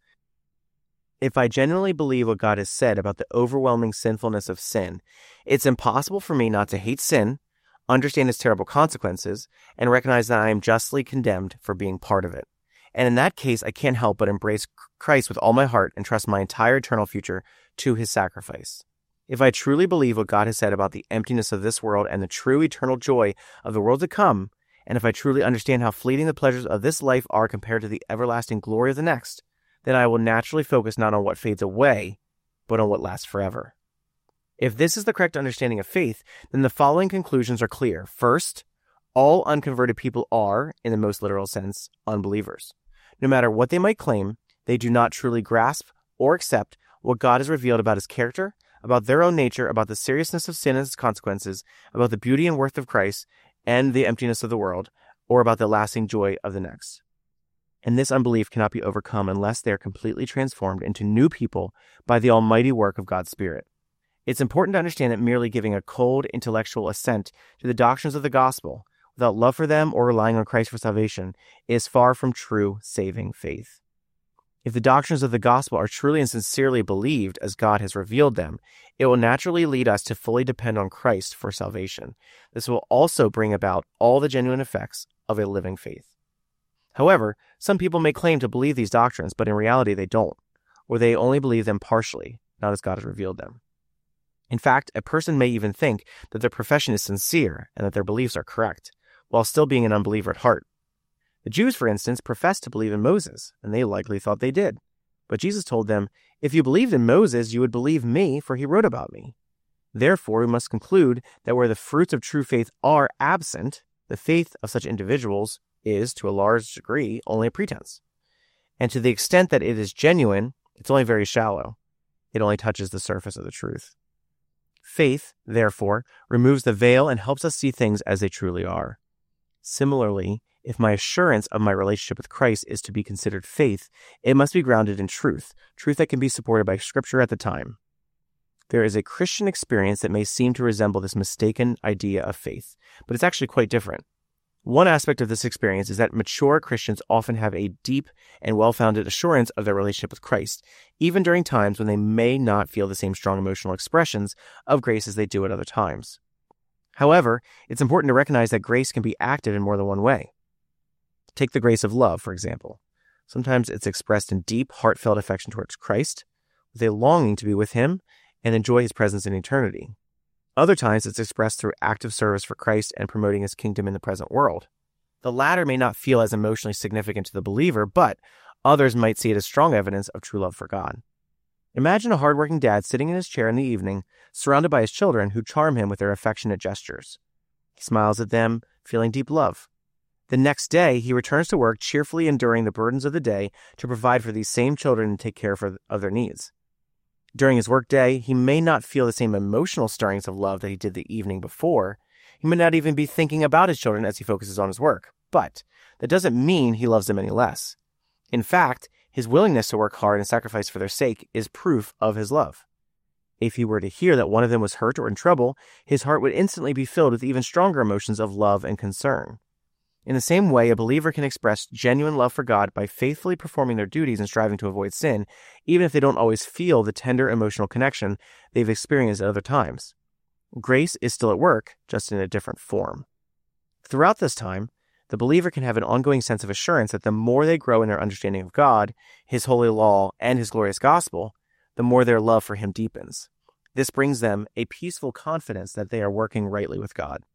If I genuinely believe what God has said about the overwhelming sinfulness of sin, it's impossible for me not to hate sin, understand its terrible consequences, and recognize that I am justly condemned for being part of it. And in that case, I can't help but embrace Christ with all my heart and trust my entire eternal future to His sacrifice. If I truly believe what God has said about the emptiness of this world and the true eternal joy of the world to come, and if I truly understand how fleeting the pleasures of this life are compared to the everlasting glory of the next, then I will naturally focus not on what fades away, but on what lasts forever. If this is the correct understanding of faith, then the following conclusions are clear. First, all unconverted people are, in the most literal sense, unbelievers. No matter what they might claim, they do not truly grasp or accept what God has revealed about His character, about their own nature, about the seriousness of sin and its consequences, about the beauty and worth of Christ and the emptiness of the world, or about the lasting joy of the next. And this unbelief cannot be overcome unless they are completely transformed into new people by the almighty work of God's Spirit. It's important to understand that merely giving a cold intellectual assent to the doctrines of the gospel without love for them or relying on Christ for salvation is far from true saving faith. If the doctrines of the gospel are truly and sincerely believed as God has revealed them, it will naturally lead us to fully depend on Christ for salvation. This will also bring about all the genuine effects of a living faith. However, some people may claim to believe these doctrines, but in reality they don't, or they only believe them partially, not as God has revealed them. In fact, a person may even think that their profession is sincere and that their beliefs are correct, while still being an unbeliever at heart. The Jews, for instance, professed to believe in Moses, and they likely thought they did. But Jesus told them, "If you believed in Moses, you would believe me, for he wrote about me." Therefore, we must conclude that where the fruits of true faith are absent, the faith of such individuals is, to a large degree, only a pretense. And to the extent that it is genuine, it's only very shallow. It only touches the surface of the truth. Faith, therefore, removes the veil and helps us see things as they truly are. Similarly, if my assurance of my relationship with Christ is to be considered faith, it must be grounded in truth that can be supported by Scripture at the time. There is a Christian experience that may seem to resemble this mistaken idea of faith, but it's actually quite different. One aspect of this experience is that mature Christians often have a deep and well-founded assurance of their relationship with Christ, even during times when they may not feel the same strong emotional expressions of grace as they do at other times. However, it's important to recognize that grace can be active in more than one way. Take the grace of love, for example. Sometimes it's expressed in deep, heartfelt affection towards Christ, with a longing to be with Him and enjoy His presence in eternity. Other times it's expressed through active service for Christ and promoting His kingdom in the present world. The latter may not feel as emotionally significant to the believer, but others might see it as strong evidence of true love for God. Imagine a hardworking dad sitting in his chair in the evening, surrounded by his children who charm him with their affectionate gestures. He smiles at them, feeling deep love. The next day, he returns to work, cheerfully enduring the burdens of the day to provide for these same children and take care of their needs. During his workday, he may not feel the same emotional stirrings of love that he did the evening before. He may not even be thinking about his children as he focuses on his work. But that doesn't mean he loves them any less. In fact, his willingness to work hard and sacrifice for their sake is proof of his love. If he were to hear that one of them was hurt or in trouble, his heart would instantly be filled with even stronger emotions of love and concern. In the same way, a believer can express genuine love for God by faithfully performing their duties and striving to avoid sin, even if they don't always feel the tender emotional connection they've experienced at other times. Grace is still at work, just in a different form. Throughout this time, the believer can have an ongoing sense of assurance that the more they grow in their understanding of God, His holy law, and His glorious gospel, the more their love for Him deepens. This brings them a peaceful confidence that they are working rightly with God.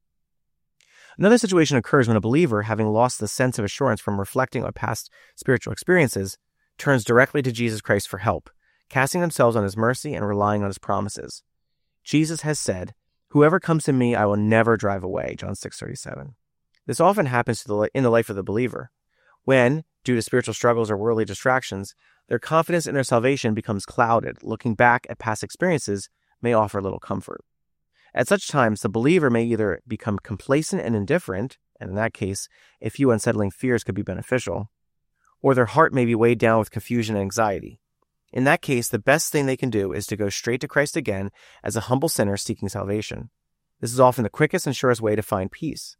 Another situation occurs when a believer, having lost the sense of assurance from reflecting on past spiritual experiences, turns directly to Jesus Christ for help, casting themselves on His mercy and relying on His promises. Jesus has said, "Whoever comes to me, I will never drive away," John 6:37. This often happens in the life of the believer, when, due to spiritual struggles or worldly distractions, their confidence in their salvation becomes clouded. Looking back at past experiences may offer little comfort. At such times, the believer may either become complacent and indifferent, and in that case, a few unsettling fears could be beneficial, or their heart may be weighed down with confusion and anxiety. In that case, the best thing they can do is to go straight to Christ again as a humble sinner seeking salvation. This is often the quickest and surest way to find peace.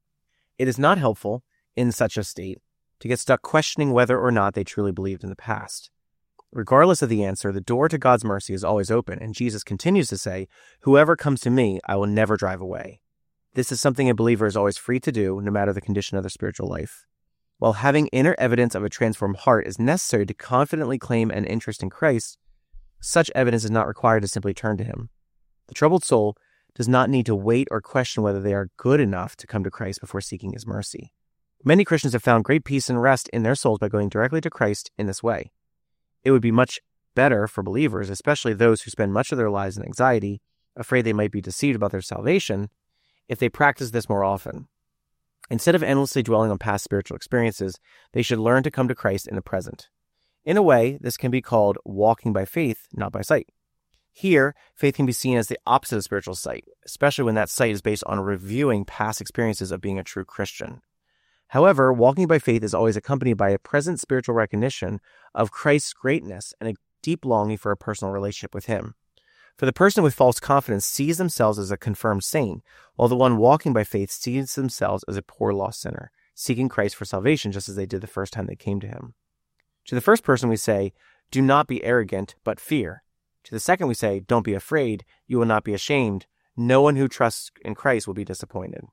It is not helpful, in such a state, to get stuck questioning whether or not they truly believed in the past. Regardless of the answer, the door to God's mercy is always open, and Jesus continues to say, "Whoever comes to me, I will never drive away." This is something a believer is always free to do, no matter the condition of their spiritual life. While having inner evidence of a transformed heart is necessary to confidently claim an interest in Christ, such evidence is not required to simply turn to Him. The troubled soul does not need to wait or question whether they are good enough to come to Christ before seeking His mercy. Many Christians have found great peace and rest in their souls by going directly to Christ in this way. It would be much better for believers, especially those who spend much of their lives in anxiety, afraid they might be deceived about their salvation, if they practice this more often. Instead of endlessly dwelling on past spiritual experiences, they should learn to come to Christ in the present. In a way, this can be called walking by faith, not by sight. Here, faith can be seen as the opposite of spiritual sight, especially when that sight is based on reviewing past experiences of being a true Christian. However, walking by faith is always accompanied by a present spiritual recognition of Christ's greatness and a deep longing for a personal relationship with Him. For the person with false confidence sees themselves as a confirmed saint, while the one walking by faith sees themselves as a poor lost sinner, seeking Christ for salvation just as they did the first time they came to Him. To the first person we say, "Do not be arrogant, but fear." To the second we say, "Don't be afraid, you will not be ashamed. No one who trusts in Christ will be disappointed."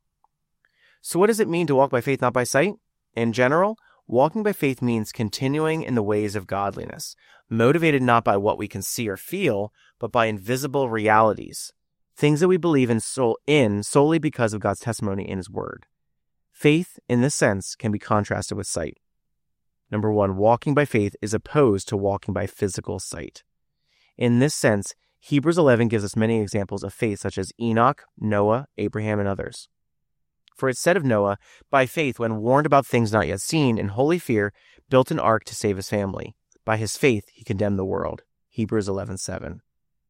So what does it mean to walk by faith, not by sight? In general, walking by faith means continuing in the ways of godliness, motivated not by what we can see or feel, but by invisible realities, things that we believe in solely because of God's testimony in His Word. Faith, in this sense, can be contrasted with sight. Number one, walking by faith is opposed to walking by physical sight. In this sense, Hebrews 11 gives us many examples of faith, such as Enoch, Noah, Abraham, and others. For it said of Noah, "By faith, when warned about things not yet seen, in holy fear, built an ark to save his family. By his faith, he condemned the world." Hebrews 11:7.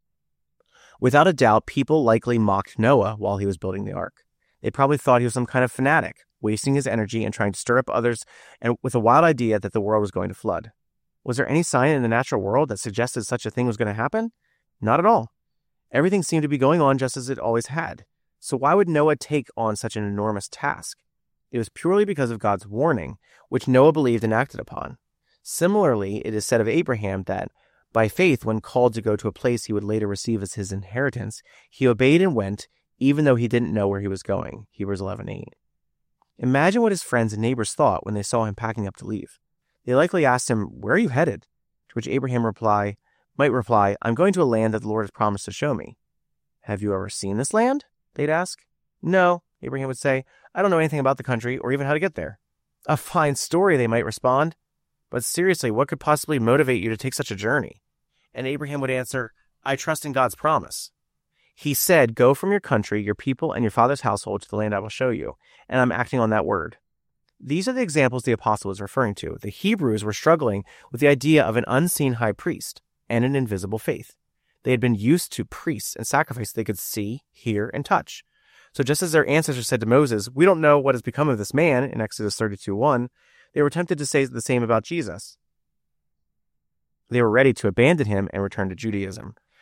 Without a doubt, people likely mocked Noah while he was building the ark. They probably thought he was some kind of fanatic, wasting his energy and trying to stir up others, and with a wild idea that the world was going to flood. Was there any sign in the natural world that suggested such a thing was going to happen? Not at all. Everything seemed to be going on just as it always had. So why would Noah take on such an enormous task? It was purely because of God's warning, which Noah believed and acted upon. Similarly, it is said of Abraham that, by faith, when called to go to a place he would later receive as his inheritance, he obeyed and went, even though he didn't know where he was going. Hebrews 11:8. Imagine what his friends and neighbors thought when they saw him packing up to leave. They likely asked him, "Where are you headed?" To which Abraham might reply, "I'm going to a land that the Lord has promised to show me." "Have you ever seen this land?" they'd ask. "No," Abraham would say, "I don't know anything about the country or even how to get there." "A fine story," they might respond. "But seriously, what could possibly motivate you to take such a journey?" And Abraham would answer, "I trust in God's promise. He said, 'Go from your country, your people, and your father's household to the land I will show you,' and I'm acting on that word." These are the examples the apostle is referring to. The Hebrews were struggling with the idea of an unseen high priest and an invisible faith. They had been used to priests and sacrifices they could see, hear, and touch. So just as their ancestors said to Moses, "We don't know what has become of this man," in Exodus 32:1, they were tempted to say the same about Jesus. They were ready to abandon him and return to Judaism.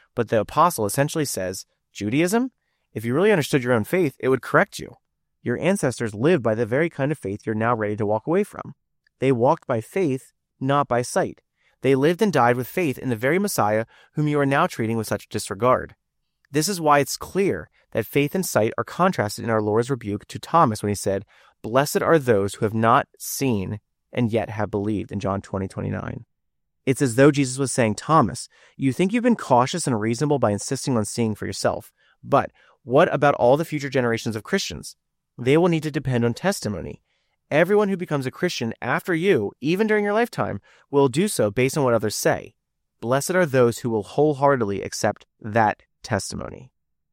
But the apostle essentially says, Judaism? If you really understood your own faith, it would correct you. Your ancestors lived by the very kind of faith you're now ready to walk away from. They walked by faith, not by sight. They lived and died with faith in the very Messiah whom you are now treating with such disregard. This is why it's clear that faith and sight are contrasted in our Lord's rebuke to Thomas when he said, "Blessed are those who have not seen and yet have believed," in John 20:29. It's as though Jesus was saying, Thomas, you think you've been cautious and reasonable by insisting on seeing for yourself. But what about all the future generations of Christians? They will need to depend on testimony. Everyone who becomes a Christian after you, even during your lifetime, will do so based on what others say. Blessed are those who will wholeheartedly accept that testimony.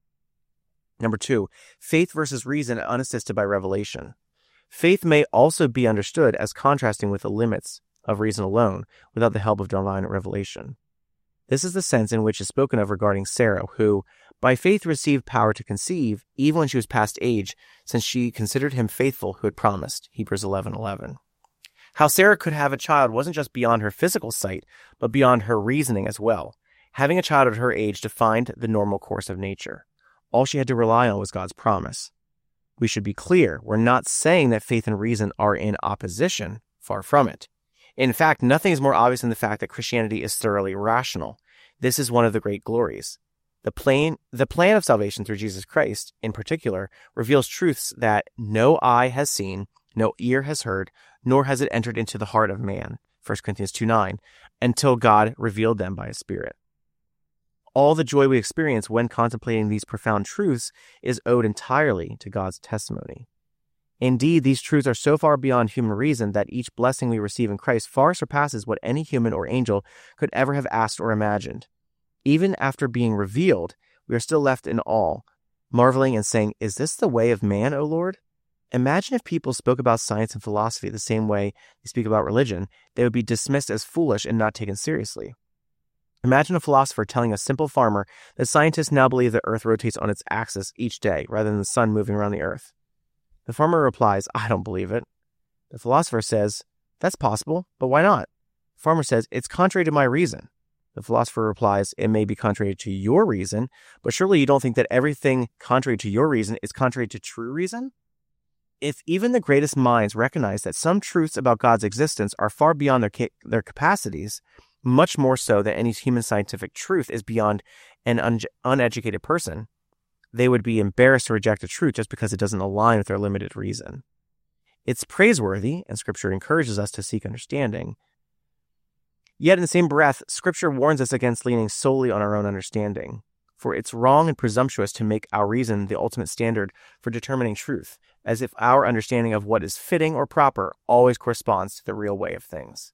Number 2, faith versus reason unassisted by revelation. Faith may also be understood as contrasting with the limits of reason alone without the help of divine revelation. This is the sense in which is spoken of regarding Sarah, who, by faith received power to conceive, even when she was past age, since she considered him faithful who had promised, Hebrews 11:11. How Sarah could have a child wasn't just beyond her physical sight, but beyond her reasoning as well. Having a child at her age defined the normal course of nature. All she had to rely on was God's promise. We should be clear, we're not saying that faith and reason are in opposition, far from it. In fact, nothing is more obvious than the fact that Christianity is thoroughly rational. This is one of the great glories. The plan of salvation through Jesus Christ, in particular, reveals truths that no eye has seen, no ear has heard, nor has it entered into the heart of man, 1 Corinthians 2:9, until God revealed them by his Spirit. All the joy we experience when contemplating these profound truths is owed entirely to God's testimony. Indeed, these truths are so far beyond human reason that each blessing we receive in Christ far surpasses what any human or angel could ever have asked or imagined. Even after being revealed, we are still left in awe, marveling and saying, "Is this the way of man, O Lord?" Imagine if people spoke about science and philosophy the same way they speak about religion. They would be dismissed as foolish and not taken seriously. Imagine a philosopher telling a simple farmer that scientists now believe the Earth rotates on its axis each day rather than the sun moving around the Earth. The farmer replies, "I don't believe it." The philosopher says, "That's possible, but why not?" The farmer says, "It's contrary to my reason." The philosopher replies, "It may be contrary to your reason, but surely you don't think that everything contrary to your reason is contrary to true reason?" If even the greatest minds recognize that some truths about God's existence are far beyond their capacities, much more so that any human scientific truth is beyond an uneducated person, they would be embarrassed to reject a truth just because it doesn't align with their limited reason. It's praiseworthy, and Scripture encourages us to seek understanding. Yet in the same breath, Scripture warns us against leaning solely on our own understanding, for it's wrong and presumptuous to make our reason the ultimate standard for determining truth, as if our understanding of what is fitting or proper always corresponds to the real way of things.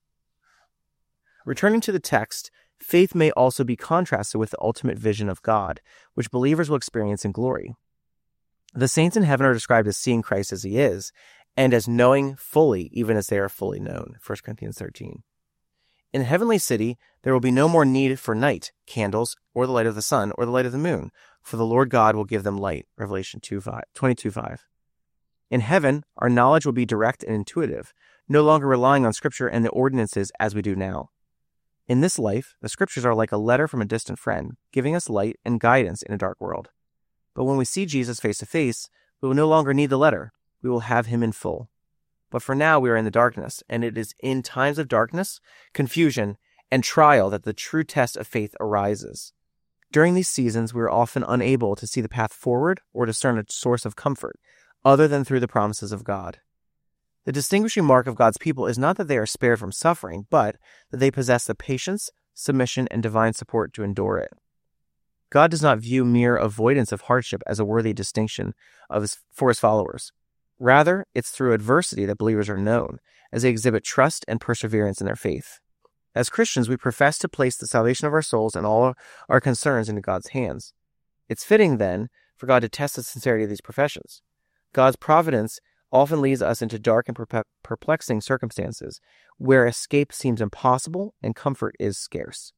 Returning to the text, faith may also be contrasted with the ultimate vision of God, which believers will experience in glory. The saints in heaven are described as seeing Christ as he is, and as knowing fully, even as they are fully known, 1 Corinthians 13. In the heavenly city, there will be no more need for night, candles, or the light of the sun, or the light of the moon, for the Lord God will give them light, Revelation 22:5. In heaven, our knowledge will be direct and intuitive, no longer relying on Scripture and the ordinances as we do now. In this life, the Scriptures are like a letter from a distant friend, giving us light and guidance in a dark world. But when we see Jesus face to face, we will no longer need the letter. We will have him in full. But for now, we are in the darkness, and it is in times of darkness, confusion, and trial that the true test of faith arises. During these seasons, we are often unable to see the path forward or discern a source of comfort, other than through the promises of God. The distinguishing mark of God's people is not that they are spared from suffering, but that they possess the patience, submission, and divine support to endure it. God does not view mere avoidance of hardship as a worthy distinction for his followers. Rather, it's through adversity that believers are known, as they exhibit trust and perseverance in their faith. As Christians, we profess to place the salvation of our souls and all our concerns into God's hands. It's fitting, then, for God to test the sincerity of these professions. God's providence often leads us into dark and perplexing circumstances where escape seems impossible and comfort is scarce.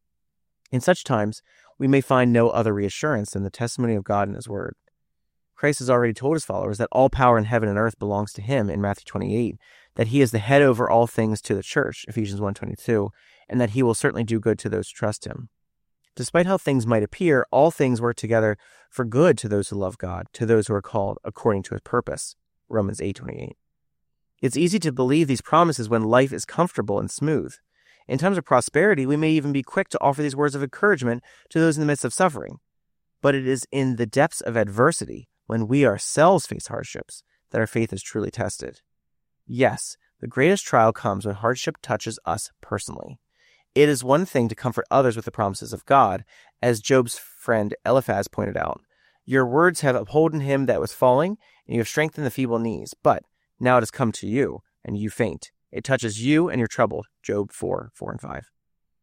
In such times, we may find no other reassurance than the testimony of God and his word. Christ has already told his followers that all power in heaven and earth belongs to him in Matthew 28, that he is the head over all things to the church, Ephesians 1:22, and that he will certainly do good to those who trust him. Despite how things might appear, all things work together for good to those who love God, to those who are called according to his purpose. Romans 8:28. It's easy to believe these promises when life is comfortable and smooth. In times of prosperity, we may even be quick to offer these words of encouragement to those in the midst of suffering. But it is in the depths of adversity, when we ourselves face hardships, that our faith is truly tested. Yes, the greatest trial comes when hardship touches us personally. It is one thing to comfort others with the promises of God, as Job's friend Eliphaz pointed out. Your words have upholden him that was falling, and you have strengthened the feeble knees. But now it has come to you, and you faint. It touches you, and you're troubled. Job 4:4-5.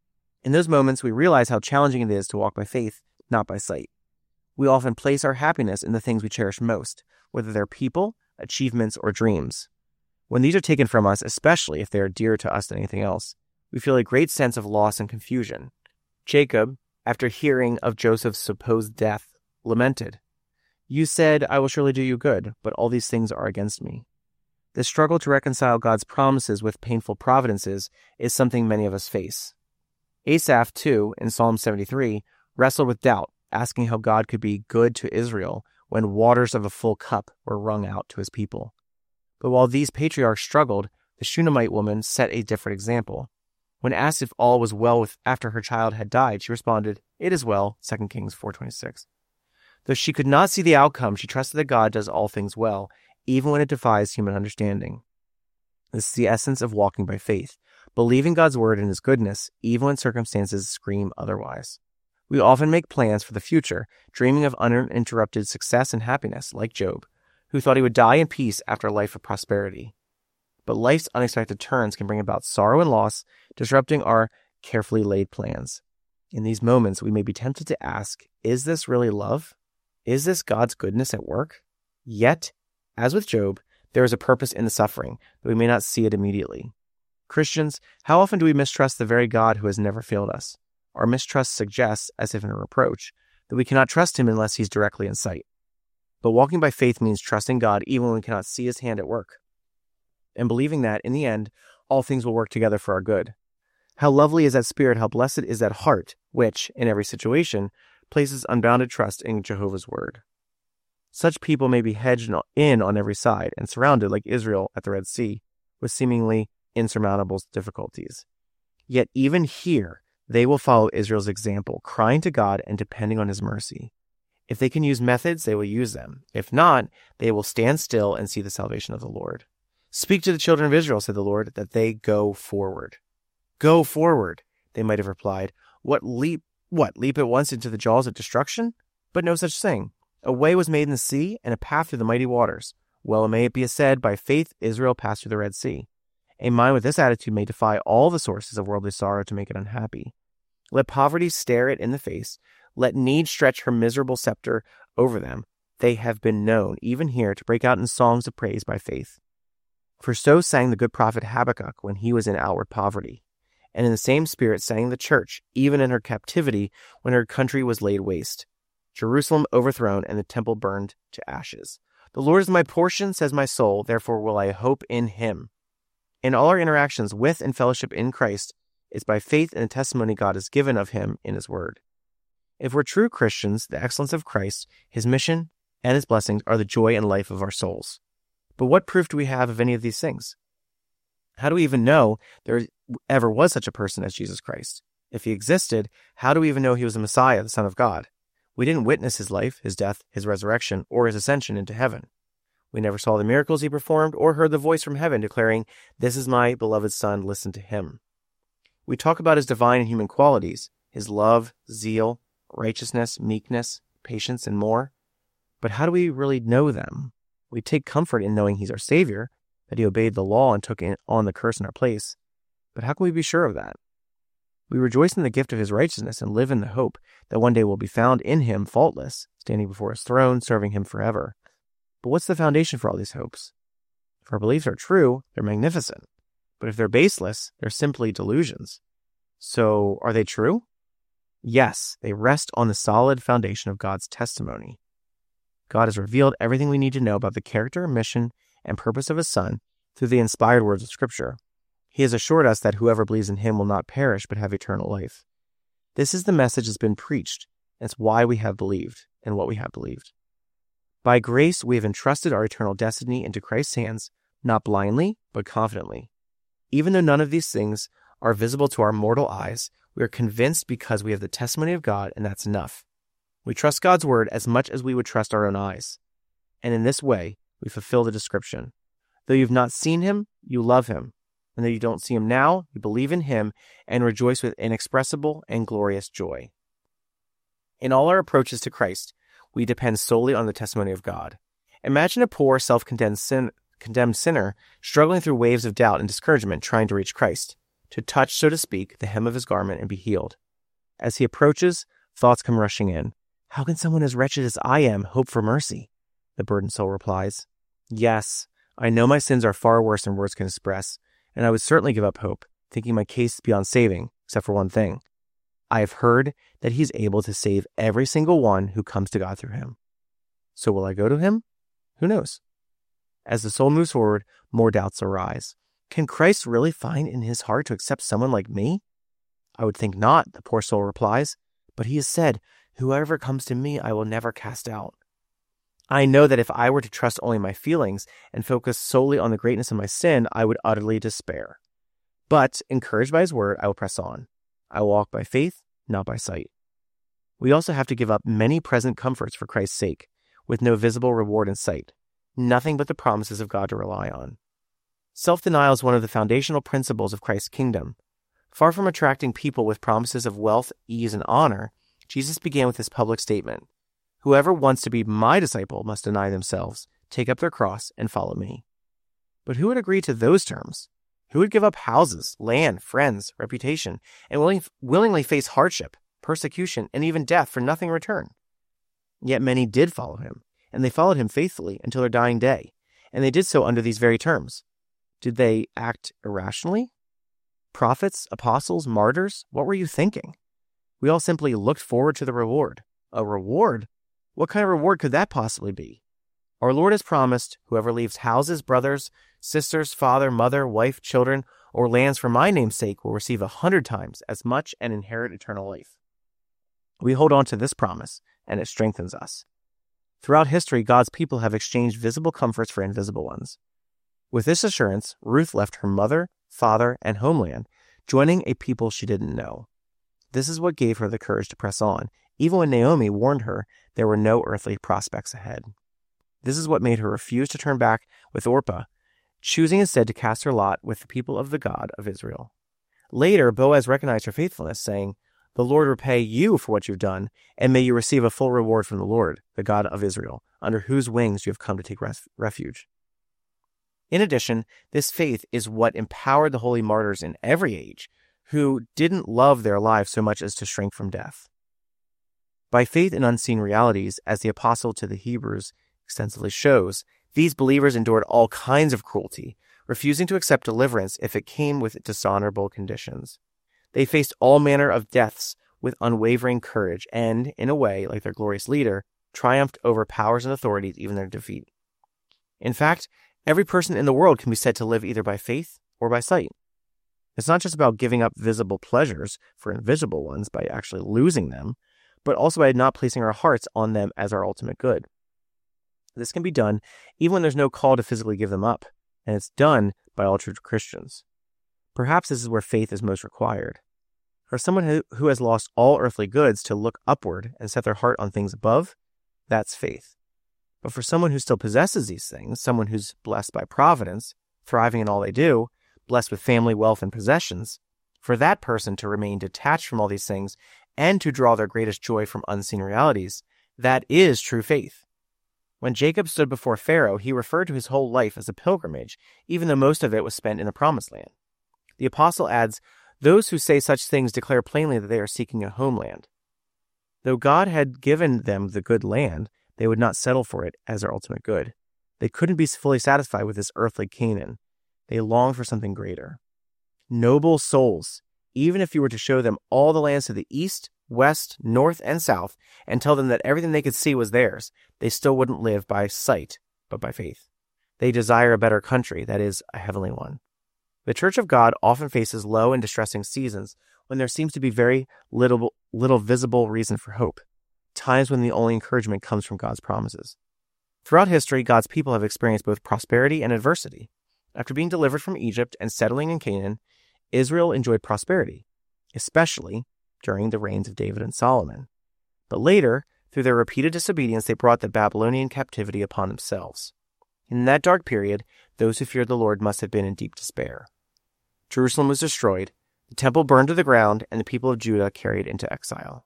In those moments, we realize how challenging it is to walk by faith, not by sight. We often place our happiness in the things we cherish most, whether they're people, achievements, or dreams. When these are taken from us, especially if they are dearer to us than anything else, we feel a great sense of loss and confusion. Jacob, after hearing of Joseph's supposed death, lamented, "You said, I will surely do you good, but all these things are against me." The struggle to reconcile God's promises with painful providences is something many of us face. Asaph, too, in Psalm 73, wrestled with doubt, asking how God could be good to Israel when waters of a full cup were wrung out to his people. But while these patriarchs struggled, the Shunammite woman set a different example. When asked if all was well after her child had died, she responded, "It is well," 2 Kings 4:26. Though she could not see the outcome, she trusted that God does all things well, even when it defies human understanding. This is the essence of walking by faith, believing God's word and his goodness, even when circumstances scream otherwise. We often make plans for the future, dreaming of uninterrupted success and happiness, like Job, who thought he would die in peace after a life of prosperity. But life's unexpected turns can bring about sorrow and loss, disrupting our carefully laid plans. In these moments, we may be tempted to ask, is this really love? Is this God's goodness at work? Yet, as with Job, there is a purpose in the suffering, but we may not see it immediately. Christians, how often do we mistrust the very God who has never failed us? Our mistrust suggests, as if in a reproach, that we cannot trust him unless he's directly in sight. But walking by faith means trusting God even when we cannot see his hand at work, and believing that, in the end, all things will work together for our good. How lovely is that spirit, how blessed is that heart, which, in every situation, places unbounded trust in Jehovah's word. Such people may be hedged in on every side and surrounded, like Israel at the Red Sea, with seemingly insurmountable difficulties. Yet even here, they will follow Israel's example, crying to God and depending on his mercy. If they can use methods, they will use them. If not, they will stand still and see the salvation of the Lord. "Speak to the children of Israel," said the Lord, "that they go forward." "Go forward," they might have replied. Leap at once into the jaws of destruction? But no such thing. A way was made in the sea and a path through the mighty waters. Well, may it be said, by faith Israel passed through the Red Sea. A mind with this attitude may defy all the sources of worldly sorrow to make it unhappy. Let poverty stare it in the face. Let need stretch her miserable scepter over them. They have been known, even here, to break out in songs of praise by faith. For so sang the good prophet Habakkuk when he was in outward poverty. And in the same spirit sang the church, even in her captivity, when her country was laid waste. Jerusalem overthrown and the temple burned to ashes. The Lord is my portion, says my soul, therefore will I hope in him. In all our interactions with and fellowship in Christ, it's by faith and the testimony God has given of him in his word. If we're true Christians, the excellence of Christ, his mission, and his blessings are the joy and life of our souls. But what proof do we have of any of these things? How do we even know there ever was such a person as Jesus Christ? If he existed, how do we even know he was the Messiah, the Son of God? We didn't witness his life, his death, his resurrection, or his ascension into heaven. We never saw the miracles he performed or heard the voice from heaven declaring, "This is my beloved Son, listen to him." We talk about his divine and human qualities, his love, zeal, righteousness, meekness, patience, and more. But how do we really know them? We take comfort in knowing he's our Savior, that he obeyed the law and took on the curse in our place. But how can we be sure of that? We rejoice in the gift of his righteousness and live in the hope that one day we'll be found in him faultless, standing before his throne, serving him forever. But what's the foundation for all these hopes? If our beliefs are true, they're magnificent. But if they're baseless, they're simply delusions. So, are they true? Yes, they rest on the solid foundation of God's testimony. God has revealed everything we need to know about the character, mission, and purpose of his Son through the inspired words of Scripture. He has assured us that whoever believes in him will not perish but have eternal life. This is the message that's been preached. And it's why we have believed and what we have believed. By grace, we have entrusted our eternal destiny into Christ's hands, not blindly, but confidently. Even though none of these things are visible to our mortal eyes, we are convinced because we have the testimony of God, and that's enough. We trust God's word as much as we would trust our own eyes. And in this way, we fulfill the description. Though you've not seen him, you love him. And though you don't see him now, you believe in him and rejoice with inexpressible and glorious joy. In all our approaches to Christ, we depend solely on the testimony of God. Imagine a poor, self-condemned sinner struggling through waves of doubt and discouragement trying to reach Christ, to touch, so to speak, the hem of his garment and be healed. As he approaches, thoughts come rushing in. How can someone as wretched as I am hope for mercy? The burdened soul replies, yes, I know my sins are far worse than words can express, and I would certainly give up hope, thinking my case is beyond saving, except for one thing. I have heard that he is able to save every single one who comes to God through him. So will I go to him? Who knows? As the soul moves forward, more doubts arise. Can Christ really find in his heart to accept someone like me? I would think not, the poor soul replies, but he has said, whoever comes to me I will never cast out. I know that if I were to trust only my feelings and focus solely on the greatness of my sin, I would utterly despair. But, encouraged by his word, I will press on. I will walk by faith, not by sight. We also have to give up many present comforts for Christ's sake, with no visible reward in sight, nothing but the promises of God to rely on. Self-denial is one of the foundational principles of Christ's kingdom. Far from attracting people with promises of wealth, ease, and honor, Jesus began with this public statement, whoever wants to be my disciple must deny themselves, take up their cross, and follow me. But who would agree to those terms? Who would give up houses, land, friends, reputation, and willingly face hardship, persecution, and even death for nothing in return? Yet many did follow him, and they followed him faithfully until their dying day, and they did so under these very terms. Did they act irrationally? Prophets, apostles, martyrs, what were you thinking? We all simply looked forward to the reward. A reward? What kind of reward could that possibly be? Our Lord has promised, whoever leaves houses, brothers, sisters, father, mother, wife, children, or lands for my name's sake will receive 100 times as much and inherit eternal life. We hold on to this promise, and it strengthens us. Throughout history, God's people have exchanged visible comforts for invisible ones. With this assurance, Ruth left her mother, father, and homeland, joining a people she didn't know. This is what gave her the courage to press on, even when Naomi warned her there were no earthly prospects ahead. This is what made her refuse to turn back with Orpah, choosing instead to cast her lot with the people of the God of Israel. Later, Boaz recognized her faithfulness, saying, "The Lord repay you for what you've done, and may you receive a full reward from the Lord, the God of Israel, under whose wings you have come to take refuge." In addition, this faith is what empowered the holy martyrs in every age, who didn't love their lives so much as to shrink from death. By faith in unseen realities, as the apostle to the Hebrews extensively shows, these believers endured all kinds of cruelty, refusing to accept deliverance if it came with dishonorable conditions. They faced all manner of deaths with unwavering courage and, in a way, like their glorious leader, triumphed over powers and authorities, even their defeat. In fact, every person in the world can be said to live either by faith or by sight. It's not just about giving up visible pleasures for invisible ones by actually losing them, but also by not placing our hearts on them as our ultimate good. This can be done even when there's no call to physically give them up, and it's done by all true Christians. Perhaps this is where faith is most required. For someone who has lost all earthly goods to look upward and set their heart on things above, that's faith. But for someone who still possesses these things, someone who's blessed by providence, thriving in all they do, blessed with family, wealth, and possessions, for that person to remain detached from all these things and to draw their greatest joy from unseen realities, that is true faith. When Jacob stood before Pharaoh, he referred to his whole life as a pilgrimage, even though most of it was spent in the Promised Land. The apostle adds, "Those who say such things declare plainly that they are seeking a homeland." Though God had given them the good land, they would not settle for it as their ultimate good. They couldn't be fully satisfied with this earthly Canaan. They longed for something greater. Noble souls, even if you were to show them all the lands to the east, west, north, and south, and tell them that everything they could see was theirs, they still wouldn't live by sight, but by faith. They desire a better country, that is, a heavenly one. The Church of God often faces low and distressing seasons when there seems to be very little visible reason for hope, times when the only encouragement comes from God's promises. Throughout history, God's people have experienced both prosperity and adversity. After being delivered from Egypt and settling in Canaan, Israel enjoyed prosperity, especially during the reigns of David and Solomon. But later, through their repeated disobedience, they brought the Babylonian captivity upon themselves. In that dark period, those who feared the Lord must have been in deep despair. Jerusalem was destroyed, the temple burned to the ground, and the people of Judah carried into exile.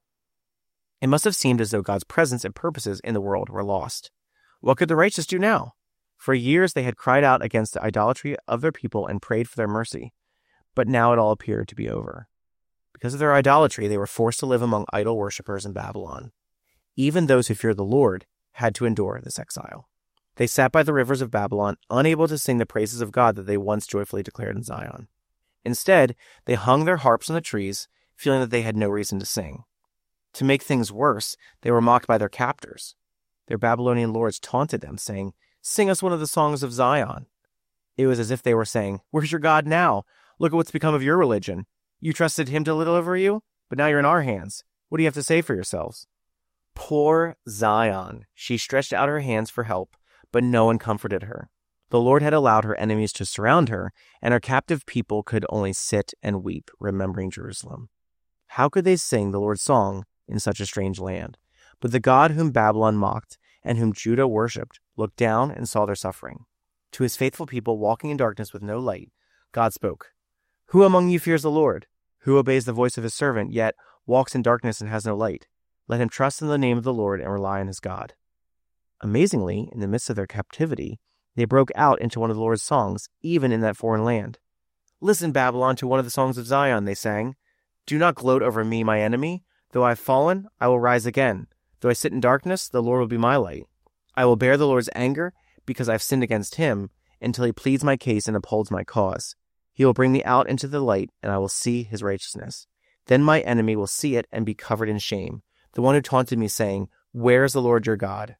It must have seemed as though God's presence and purposes in the world were lost. What could the righteous do now? For years they had cried out against the idolatry of their people and prayed for their mercy, but now it all appeared to be over. Because of their idolatry, they were forced to live among idol worshippers in Babylon. Even those who feared the Lord had to endure this exile. They sat by the rivers of Babylon, unable to sing the praises of God that they once joyfully declared in Zion. Instead, they hung their harps on the trees, feeling that they had no reason to sing. To make things worse, they were mocked by their captors. Their Babylonian lords taunted them, saying, "Sing us one of the songs of Zion." It was as if they were saying, "Where's your God now? Look at what's become of your religion. You trusted him to deliver you, but now you're in our hands. What do you have to say for yourselves?" Poor Zion. She stretched out her hands for help, but no one comforted her. The Lord had allowed her enemies to surround her, and her captive people could only sit and weep, remembering Jerusalem. How could they sing the Lord's song in such a strange land? But the God whom Babylon mocked and whom Judah worshipped looked down and saw their suffering. To his faithful people walking in darkness with no light, God spoke. "Who among you fears the Lord? Who obeys the voice of his servant, yet walks in darkness and has no light? Let him trust in the name of the Lord and rely on his God." Amazingly, in the midst of their captivity, they broke out into one of the Lord's songs, even in that foreign land. "Listen, Babylon, to one of the songs of Zion," they sang. "Do not gloat over me, my enemy. Though I have fallen, I will rise again. Though I sit in darkness, the Lord will be my light. I will bear the Lord's anger because I have sinned against him until he pleads my case and upholds my cause. He will bring me out into the light, and I will see his righteousness. Then my enemy will see it and be covered in shame, the one who taunted me, saying, 'Where is the Lord your God?'"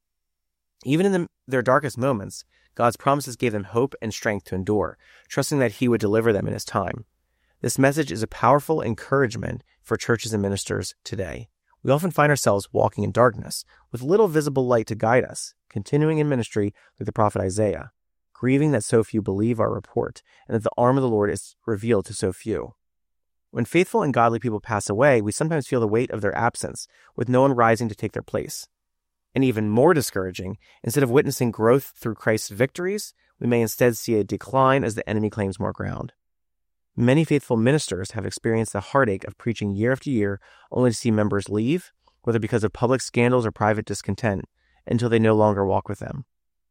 Even in their darkest moments, God's promises gave them hope and strength to endure, trusting that he would deliver them in his time. This message is a powerful encouragement for churches and ministers today. We often find ourselves walking in darkness, with little visible light to guide us, continuing in ministry like the prophet Isaiah, grieving that so few believe our report, and that the arm of the Lord is revealed to so few. When faithful and godly people pass away, we sometimes feel the weight of their absence, with no one rising to take their place. And even more discouraging, instead of witnessing growth through Christ's victories, we may instead see a decline as the enemy claims more ground. Many faithful ministers have experienced the heartache of preaching year after year only to see members leave, whether because of public scandals or private discontent, until they no longer walk with them.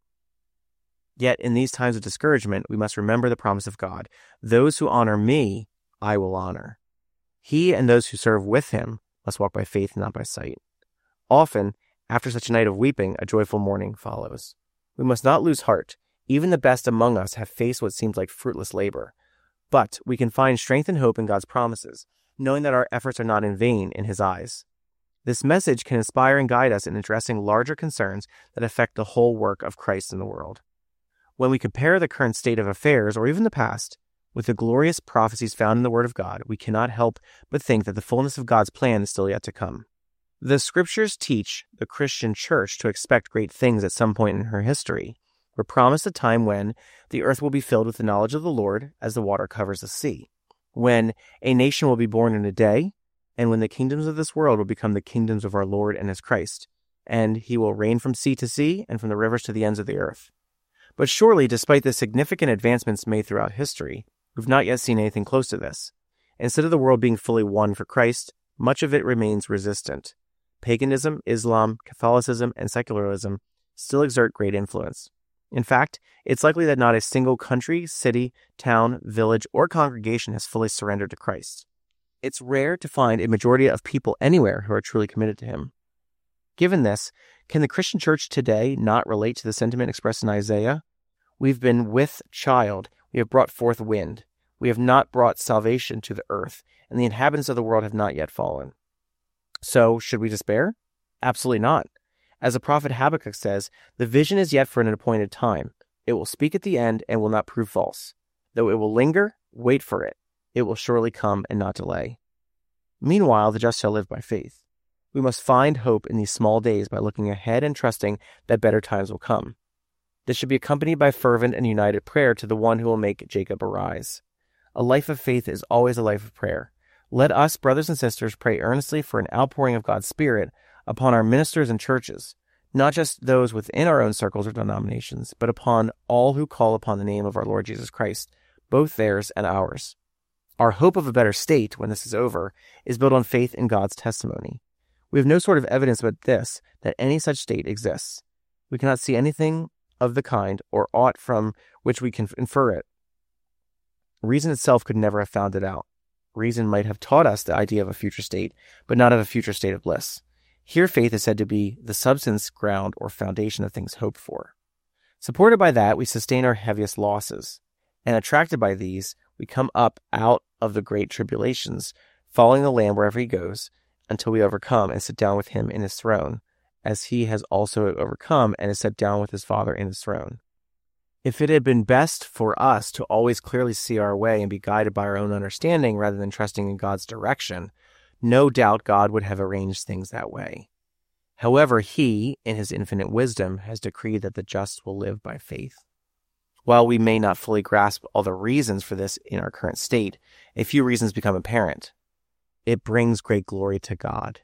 Yet in these times of discouragement, we must remember the promise of God. "Those who honor me, I will honor." He and those who serve with him must walk by faith, not by sight. Often, after such a night of weeping, a joyful morning follows. We must not lose heart. Even the best among us have faced what seems like fruitless labor. But we can find strength and hope in God's promises, knowing that our efforts are not in vain in his eyes. This message can inspire and guide us in addressing larger concerns that affect the whole work of Christ in the world. When we compare the current state of affairs, or even the past, with the glorious prophecies found in the Word of God, we cannot help but think that the fullness of God's plan is still yet to come. The Scriptures teach the Christian church to expect great things at some point in her history. We're promised a time when the earth will be filled with the knowledge of the Lord as the water covers the sea, when a nation will be born in a day, and when the kingdoms of this world will become the kingdoms of our Lord and his Christ, and he will reign from sea to sea and from the rivers to the ends of the earth. But surely, despite the significant advancements made throughout history, we've not yet seen anything close to this. Instead of the world being fully won for Christ, much of it remains resistant. Paganism, Islam, Catholicism, and secularism still exert great influence. In fact, it's likely that not a single country, city, town, village, or congregation has fully surrendered to Christ. It's rare to find a majority of people anywhere who are truly committed to him. Given this, can the Christian church today not relate to the sentiment expressed in Isaiah? "We've been with child, we have brought forth wind. We have not brought salvation to the earth, and the inhabitants of the world have not yet fallen." So, should we despair? Absolutely not. As the prophet Habakkuk says, "The vision is yet for an appointed time. It will speak at the end and will not prove false. Though it will linger, wait for it. It will surely come and not delay." Meanwhile, the just shall live by faith. We must find hope in these small days by looking ahead and trusting that better times will come. This should be accompanied by fervent and united prayer to the one who will make Jacob arise. A life of faith is always a life of prayer. Let us, brothers and sisters, pray earnestly for an outpouring of God's Spirit upon our ministers and churches, not just those within our own circles or denominations, but upon all who call upon the name of our Lord Jesus Christ, both theirs and ours. Our hope of a better state, when this is over, is built on faith in God's testimony. We have no sort of evidence but this, that any such state exists. We cannot see anything of the kind or aught from which we can infer it. Reason itself could never have found it out. Reason might have taught us the idea of a future state, but not of a future state of bliss. Here faith is said to be the substance, ground, or foundation of things hoped for. Supported by that, we sustain our heaviest losses, and attracted by these, we come up out of the great tribulations, following the Lamb wherever he goes, until we overcome and sit down with him in his throne, as he has also overcome and is set down with his Father in his throne. If it had been best for us to always clearly see our way and be guided by our own understanding rather than trusting in God's direction, no doubt God would have arranged things that way. However, he, in his infinite wisdom, has decreed that the just will live by faith. While we may not fully grasp all the reasons for this in our current state, a few reasons become apparent. It brings great glory to God.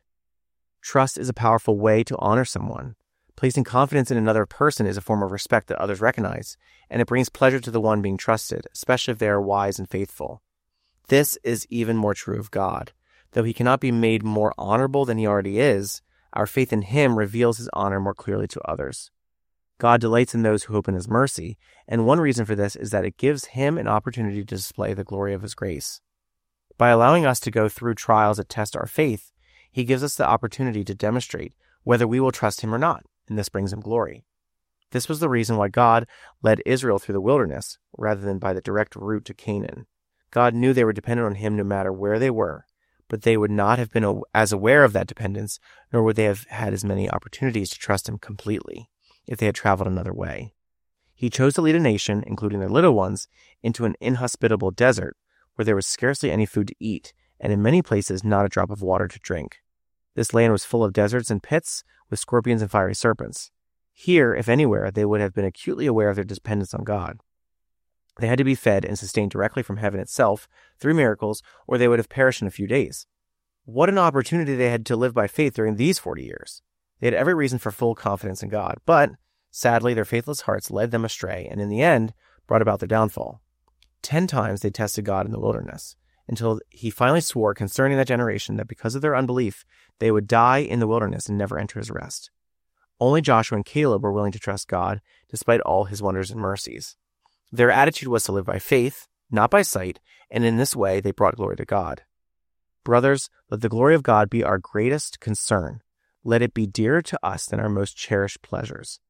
Trust is a powerful way to honor someone. Placing confidence in another person is a form of respect that others recognize, and it brings pleasure to the one being trusted, especially if they are wise and faithful. This is even more true of God. Though he cannot be made more honorable than he already is, our faith in him reveals his honor more clearly to others. God delights in those who hope in his mercy, and one reason for this is that it gives him an opportunity to display the glory of his grace. By allowing us to go through trials that test our faith, he gives us the opportunity to demonstrate whether we will trust him or not, and this brings him glory. This was the reason why God led Israel through the wilderness, rather than by the direct route to Canaan. God knew they were dependent on him no matter where they were, but they would not have been as aware of that dependence, nor would they have had as many opportunities to trust him completely if they had traveled another way. He chose to lead a nation, including their little ones, into an inhospitable desert where there was scarcely any food to eat, and in many places not a drop of water to drink. This land was full of deserts and pits, with scorpions and fiery serpents. Here, if anywhere, they would have been acutely aware of their dependence on God. They had to be fed and sustained directly from heaven itself through miracles, or they would have perished in a few days. What an opportunity they had to live by faith during these 40 years. They had every reason for full confidence in God, but sadly their faithless hearts led them astray and in the end brought about their downfall. 10 times they tested God in the wilderness, until he finally swore concerning that generation that because of their unbelief, they would die in the wilderness and never enter his rest. Only Joshua and Caleb were willing to trust God, despite all his wonders and mercies. Their attitude was to live by faith, not by sight, and in this way they brought glory to God. Brothers, let the glory of God be our greatest concern. Let it be dearer to us than our most cherished pleasures.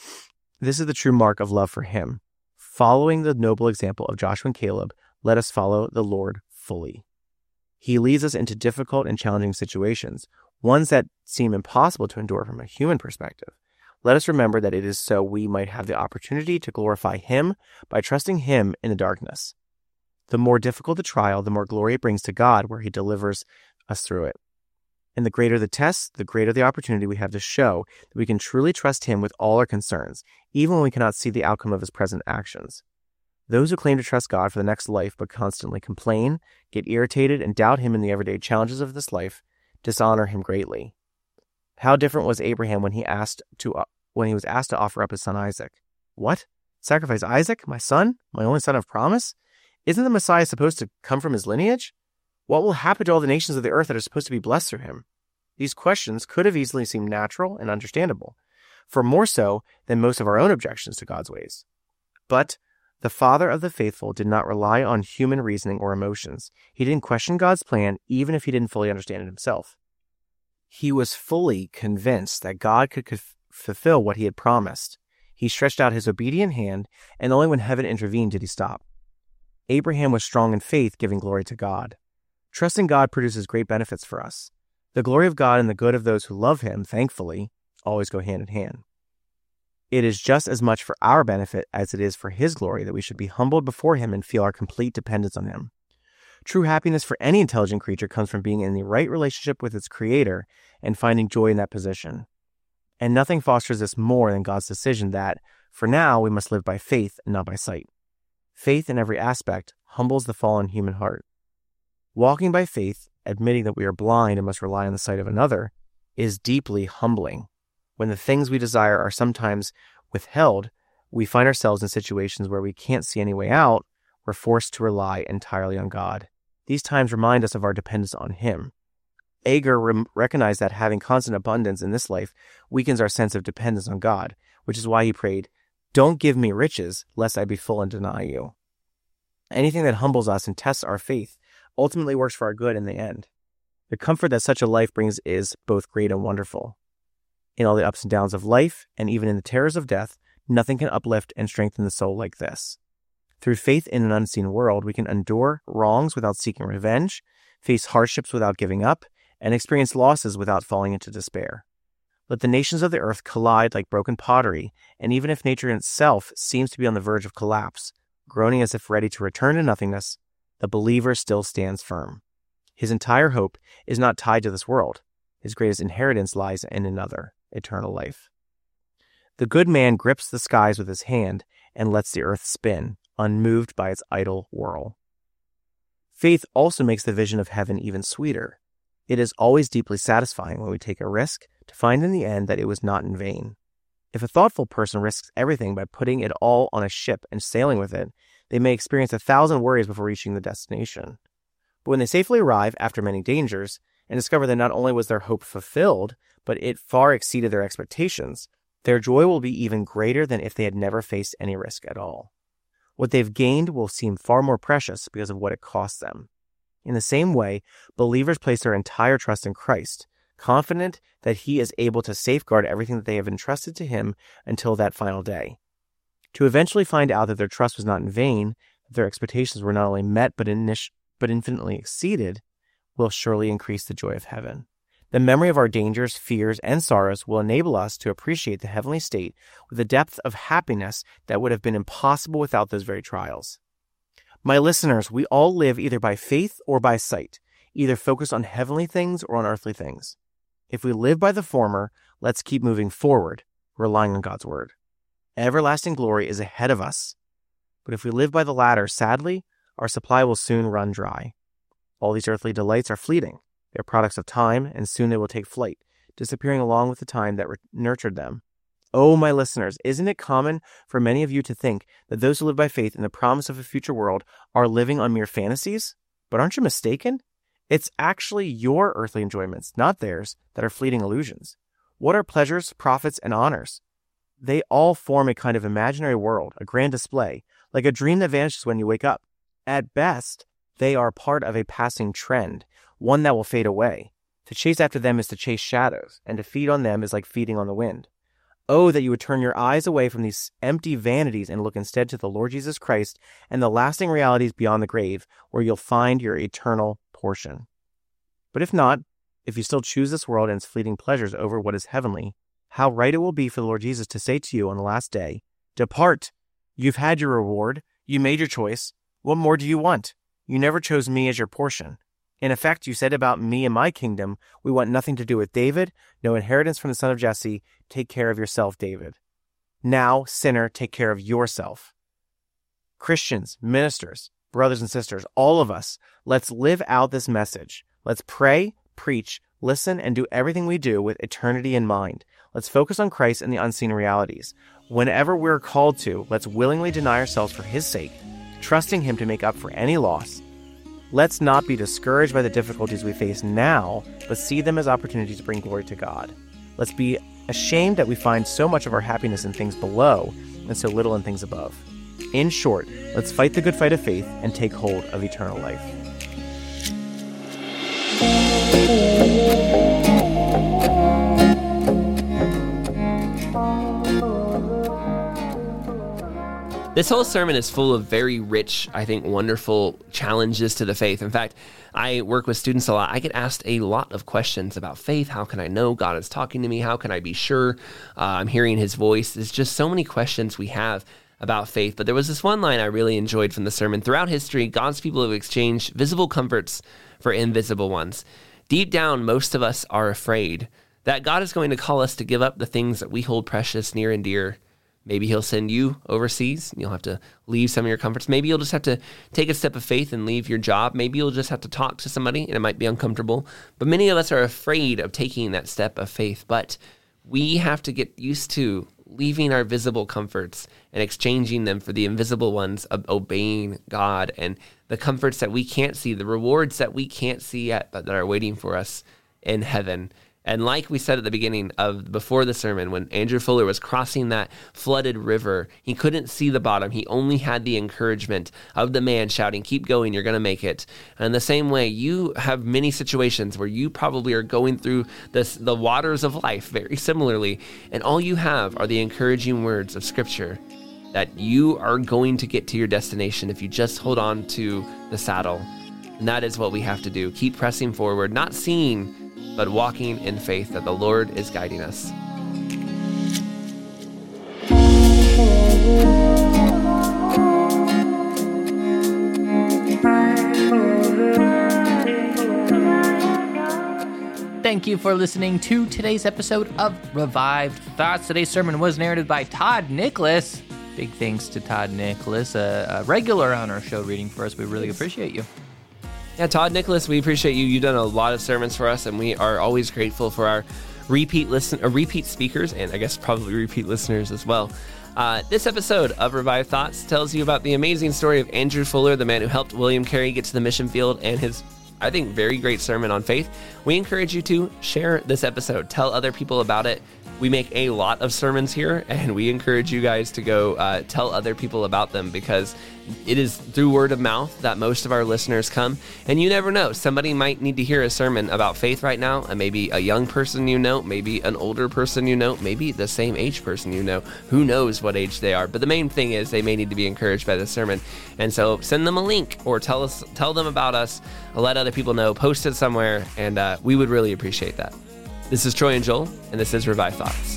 This is the true mark of love for him. Following the noble example of Joshua and Caleb, let us follow the Lord fully. He leads us into difficult and challenging situations, ones that seem impossible to endure from a human perspective. Let us remember that it is so we might have the opportunity to glorify him by trusting him in the darkness. The more difficult the trial, the more glory it brings to God where he delivers us through it. And the greater the test, the greater the opportunity we have to show that we can truly trust him with all our concerns, even when we cannot see the outcome of his present actions. Those who claim to trust God for the next life but constantly complain, get irritated, and doubt him in the everyday challenges of this life dishonor him greatly. How different was Abraham when he was asked to offer up his son Isaac? What? Sacrifice Isaac, my son, my only son of promise? Isn't the Messiah supposed to come from his lineage? What will happen to all the nations of the earth that are supposed to be blessed through him? These questions could have easily seemed natural and understandable, for more so than most of our own objections to God's ways. But the father of the faithful did not rely on human reasoning or emotions. He didn't question God's plan, even if he didn't fully understand it himself. He was fully convinced that God could fulfill what he had promised. He stretched out his obedient hand, and only when heaven intervened did he stop. Abraham was strong in faith, giving glory to God. Trusting God produces great benefits for us. The glory of God and the good of those who love him, thankfully, always go hand in hand. It is just as much for our benefit as it is for his glory that we should be humbled before him and feel our complete dependence on him. True happiness for any intelligent creature comes from being in the right relationship with its creator and finding joy in that position. And nothing fosters this more than God's decision that, for now, we must live by faith and not by sight. Faith in every aspect humbles the fallen human heart. Walking by faith, admitting that we are blind and must rely on the sight of another, is deeply humbling. When the things we desire are sometimes withheld, we find ourselves in situations where we can't see any way out. We're forced to rely entirely on God. These times remind us of our dependence on Him. Agur recognized that having constant abundance in this life weakens our sense of dependence on God, which is why he prayed, "Don't give me riches, lest I be full and deny you." Anything that humbles us and tests our faith ultimately works for our good in the end. The comfort that such a life brings is both great and wonderful. In all the ups and downs of life, and even in the terrors of death, nothing can uplift and strengthen the soul like this. Through faith in an unseen world, we can endure wrongs without seeking revenge, face hardships without giving up, and experience losses without falling into despair. Let the nations of the earth collide like broken pottery, and even if nature itself seems to be on the verge of collapse, groaning as if ready to return to nothingness, the believer still stands firm. His entire hope is not tied to this world. His greatest inheritance lies in another, eternal life. The good man grips the skies with his hand and lets the earth spin, unmoved by its idle whirl. Faith also makes the vision of heaven even sweeter. It is always deeply satisfying when we take a risk to find in the end that it was not in vain. If a thoughtful person risks everything by putting it all on a ship and sailing with it, they may experience 1,000 worries before reaching the destination. But when they safely arrive after many dangers and discover that not only was their hope fulfilled, but it far exceeded their expectations, their joy will be even greater than if they had never faced any risk at all. What they've gained will seem far more precious because of what it cost them. In the same way, believers place their entire trust in Christ, confident that He is able to safeguard everything that they have entrusted to Him until that final day. To eventually find out that their trust was not in vain, that their expectations were not only met but infinitely exceeded, will surely increase the joy of heaven. The memory of our dangers, fears, and sorrows will enable us to appreciate the heavenly state with a depth of happiness that would have been impossible without those very trials. My listeners, we all live either by faith or by sight, either focused on heavenly things or on earthly things. If we live by the former, let's keep moving forward, relying on God's word. Everlasting glory is ahead of us. But if we live by the latter, sadly, our supply will soon run dry. All these earthly delights are fleeting. They're products of time, and soon they will take flight, disappearing along with the time that nurtured them. Oh, my listeners, isn't it common for many of you to think that those who live by faith in the promise of a future world are living on mere fantasies? But aren't you mistaken? It's actually your earthly enjoyments, not theirs, that are fleeting illusions. What are pleasures, profits, and honors? They all form a kind of imaginary world, a grand display, like a dream that vanishes when you wake up. At best, they are part of a passing trend, one that will fade away. To chase after them is to chase shadows, and to feed on them is like feeding on the wind. Oh, that you would turn your eyes away from these empty vanities and look instead to the Lord Jesus Christ and the lasting realities beyond the grave, where you'll find your eternal portion. But if not, if you still choose this world and its fleeting pleasures over what is heavenly, how right it will be for the Lord Jesus to say to you on the last day, "Depart! You've had your reward. You made your choice. What more do you want? You never chose me as your portion. In effect, you said about me and my kingdom, we want nothing to do with David, no inheritance from the son of Jesse. Take care of yourself, David. Now, sinner, take care of yourself." Christians, ministers, brothers and sisters, all of us, let's live out this message. Let's pray, preach, listen, and do everything we do with eternity in mind. Let's focus on Christ and the unseen realities. Whenever we're called to, let's willingly deny ourselves for His sake, trusting Him to make up for any loss. Let's not be discouraged by the difficulties we face now, but see them as opportunities to bring glory to God. Let's be ashamed that we find so much of our happiness in things below and so little in things above. In short, let's fight the good fight of faith and take hold of eternal life. This whole sermon is full of very rich, I think, wonderful challenges to the faith. In fact, I work with students a lot. I get asked a lot of questions about faith. How can I know God is talking to me? How can I be sure I'm hearing His voice? There's just so many questions we have about faith. But there was this one line I really enjoyed from the sermon. Throughout history, God's people have exchanged visible comforts for invisible ones. Deep down, most of us are afraid that God is going to call us to give up the things that we hold precious, near and dear. Maybe he'll send you overseas and you'll have to leave some of your comforts. Maybe you'll just have to take a step of faith and leave your job. Maybe you'll just have to talk to somebody and it might be uncomfortable. But many of us are afraid of taking that step of faith. But we have to get used to leaving our visible comforts and exchanging them for the invisible ones of obeying God and the comforts that we can't see, the rewards that we can't see yet, but that are waiting for us in heaven. And like we said at the beginning before the sermon, when Andrew Fuller was crossing that flooded river, he couldn't see the bottom. He only had the encouragement of the man shouting, "Keep going, you're going to make it." And in the same way, you have many situations where you probably are going through the waters of life very similarly. And all you have are the encouraging words of Scripture that you are going to get to your destination if you just hold on to the saddle. And that is what we have to do. Keep pressing forward, not seeing, but walking in faith that the Lord is guiding us. Thank you for listening to today's episode of Revived Thoughts. Today's sermon was narrated by Todd Nicholas. Big thanks to Todd Nicholas, a regular on our show reading for us. We really appreciate you. Yeah, Todd Nicholas, we appreciate you. You've done a lot of sermons for us, and we are always grateful for our repeat speakers, and I guess probably repeat listeners as well. This episode of Revived Thoughts tells you about the amazing story of Andrew Fuller, the man who helped William Carey get to the mission field, and his, I think, very great sermon on faith. We encourage you to share this episode. Tell other people about it. We make a lot of sermons here, and we encourage you guys to go tell other people about them, because it is through word of mouth that most of our listeners come. And you never know, somebody might need to hear a sermon about faith right now, and maybe a young person you know, maybe an older person you know, maybe the same age person you know. Who knows what age they are? But the main thing is they may need to be encouraged by this sermon. And so send them a link or tell them about us, let other people know, post it somewhere, and we would really appreciate that. This is Troy and Joel, and this is Revived Thoughts.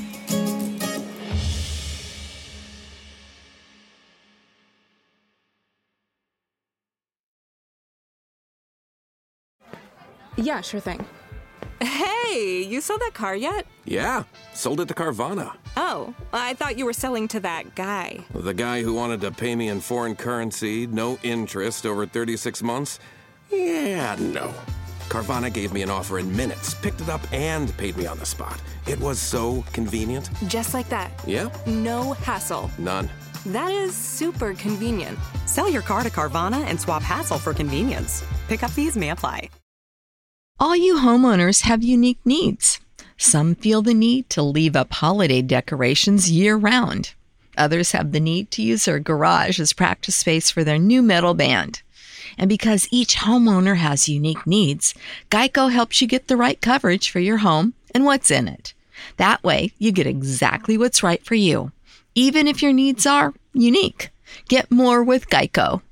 Yeah, sure thing. Hey, you sold that car yet? Yeah, sold it to Carvana. Oh, I thought you were selling to that guy. The guy who wanted to pay me in foreign currency, no interest, over 36 months? Yeah, no. Carvana gave me an offer in minutes, picked it up, and paid me on the spot. It was so convenient. Just like that. Yep. No hassle. None. That is super convenient. Sell your car to Carvana and swap hassle for convenience. Pickup fees may apply. All you homeowners have unique needs. Some feel the need to leave up holiday decorations year-round. Others have the need to use their garage as practice space for their new metal band. And because each homeowner has unique needs, Geico helps you get the right coverage for your home and what's in it. That way, you get exactly what's right for you, even if your needs are unique. Get more with Geico.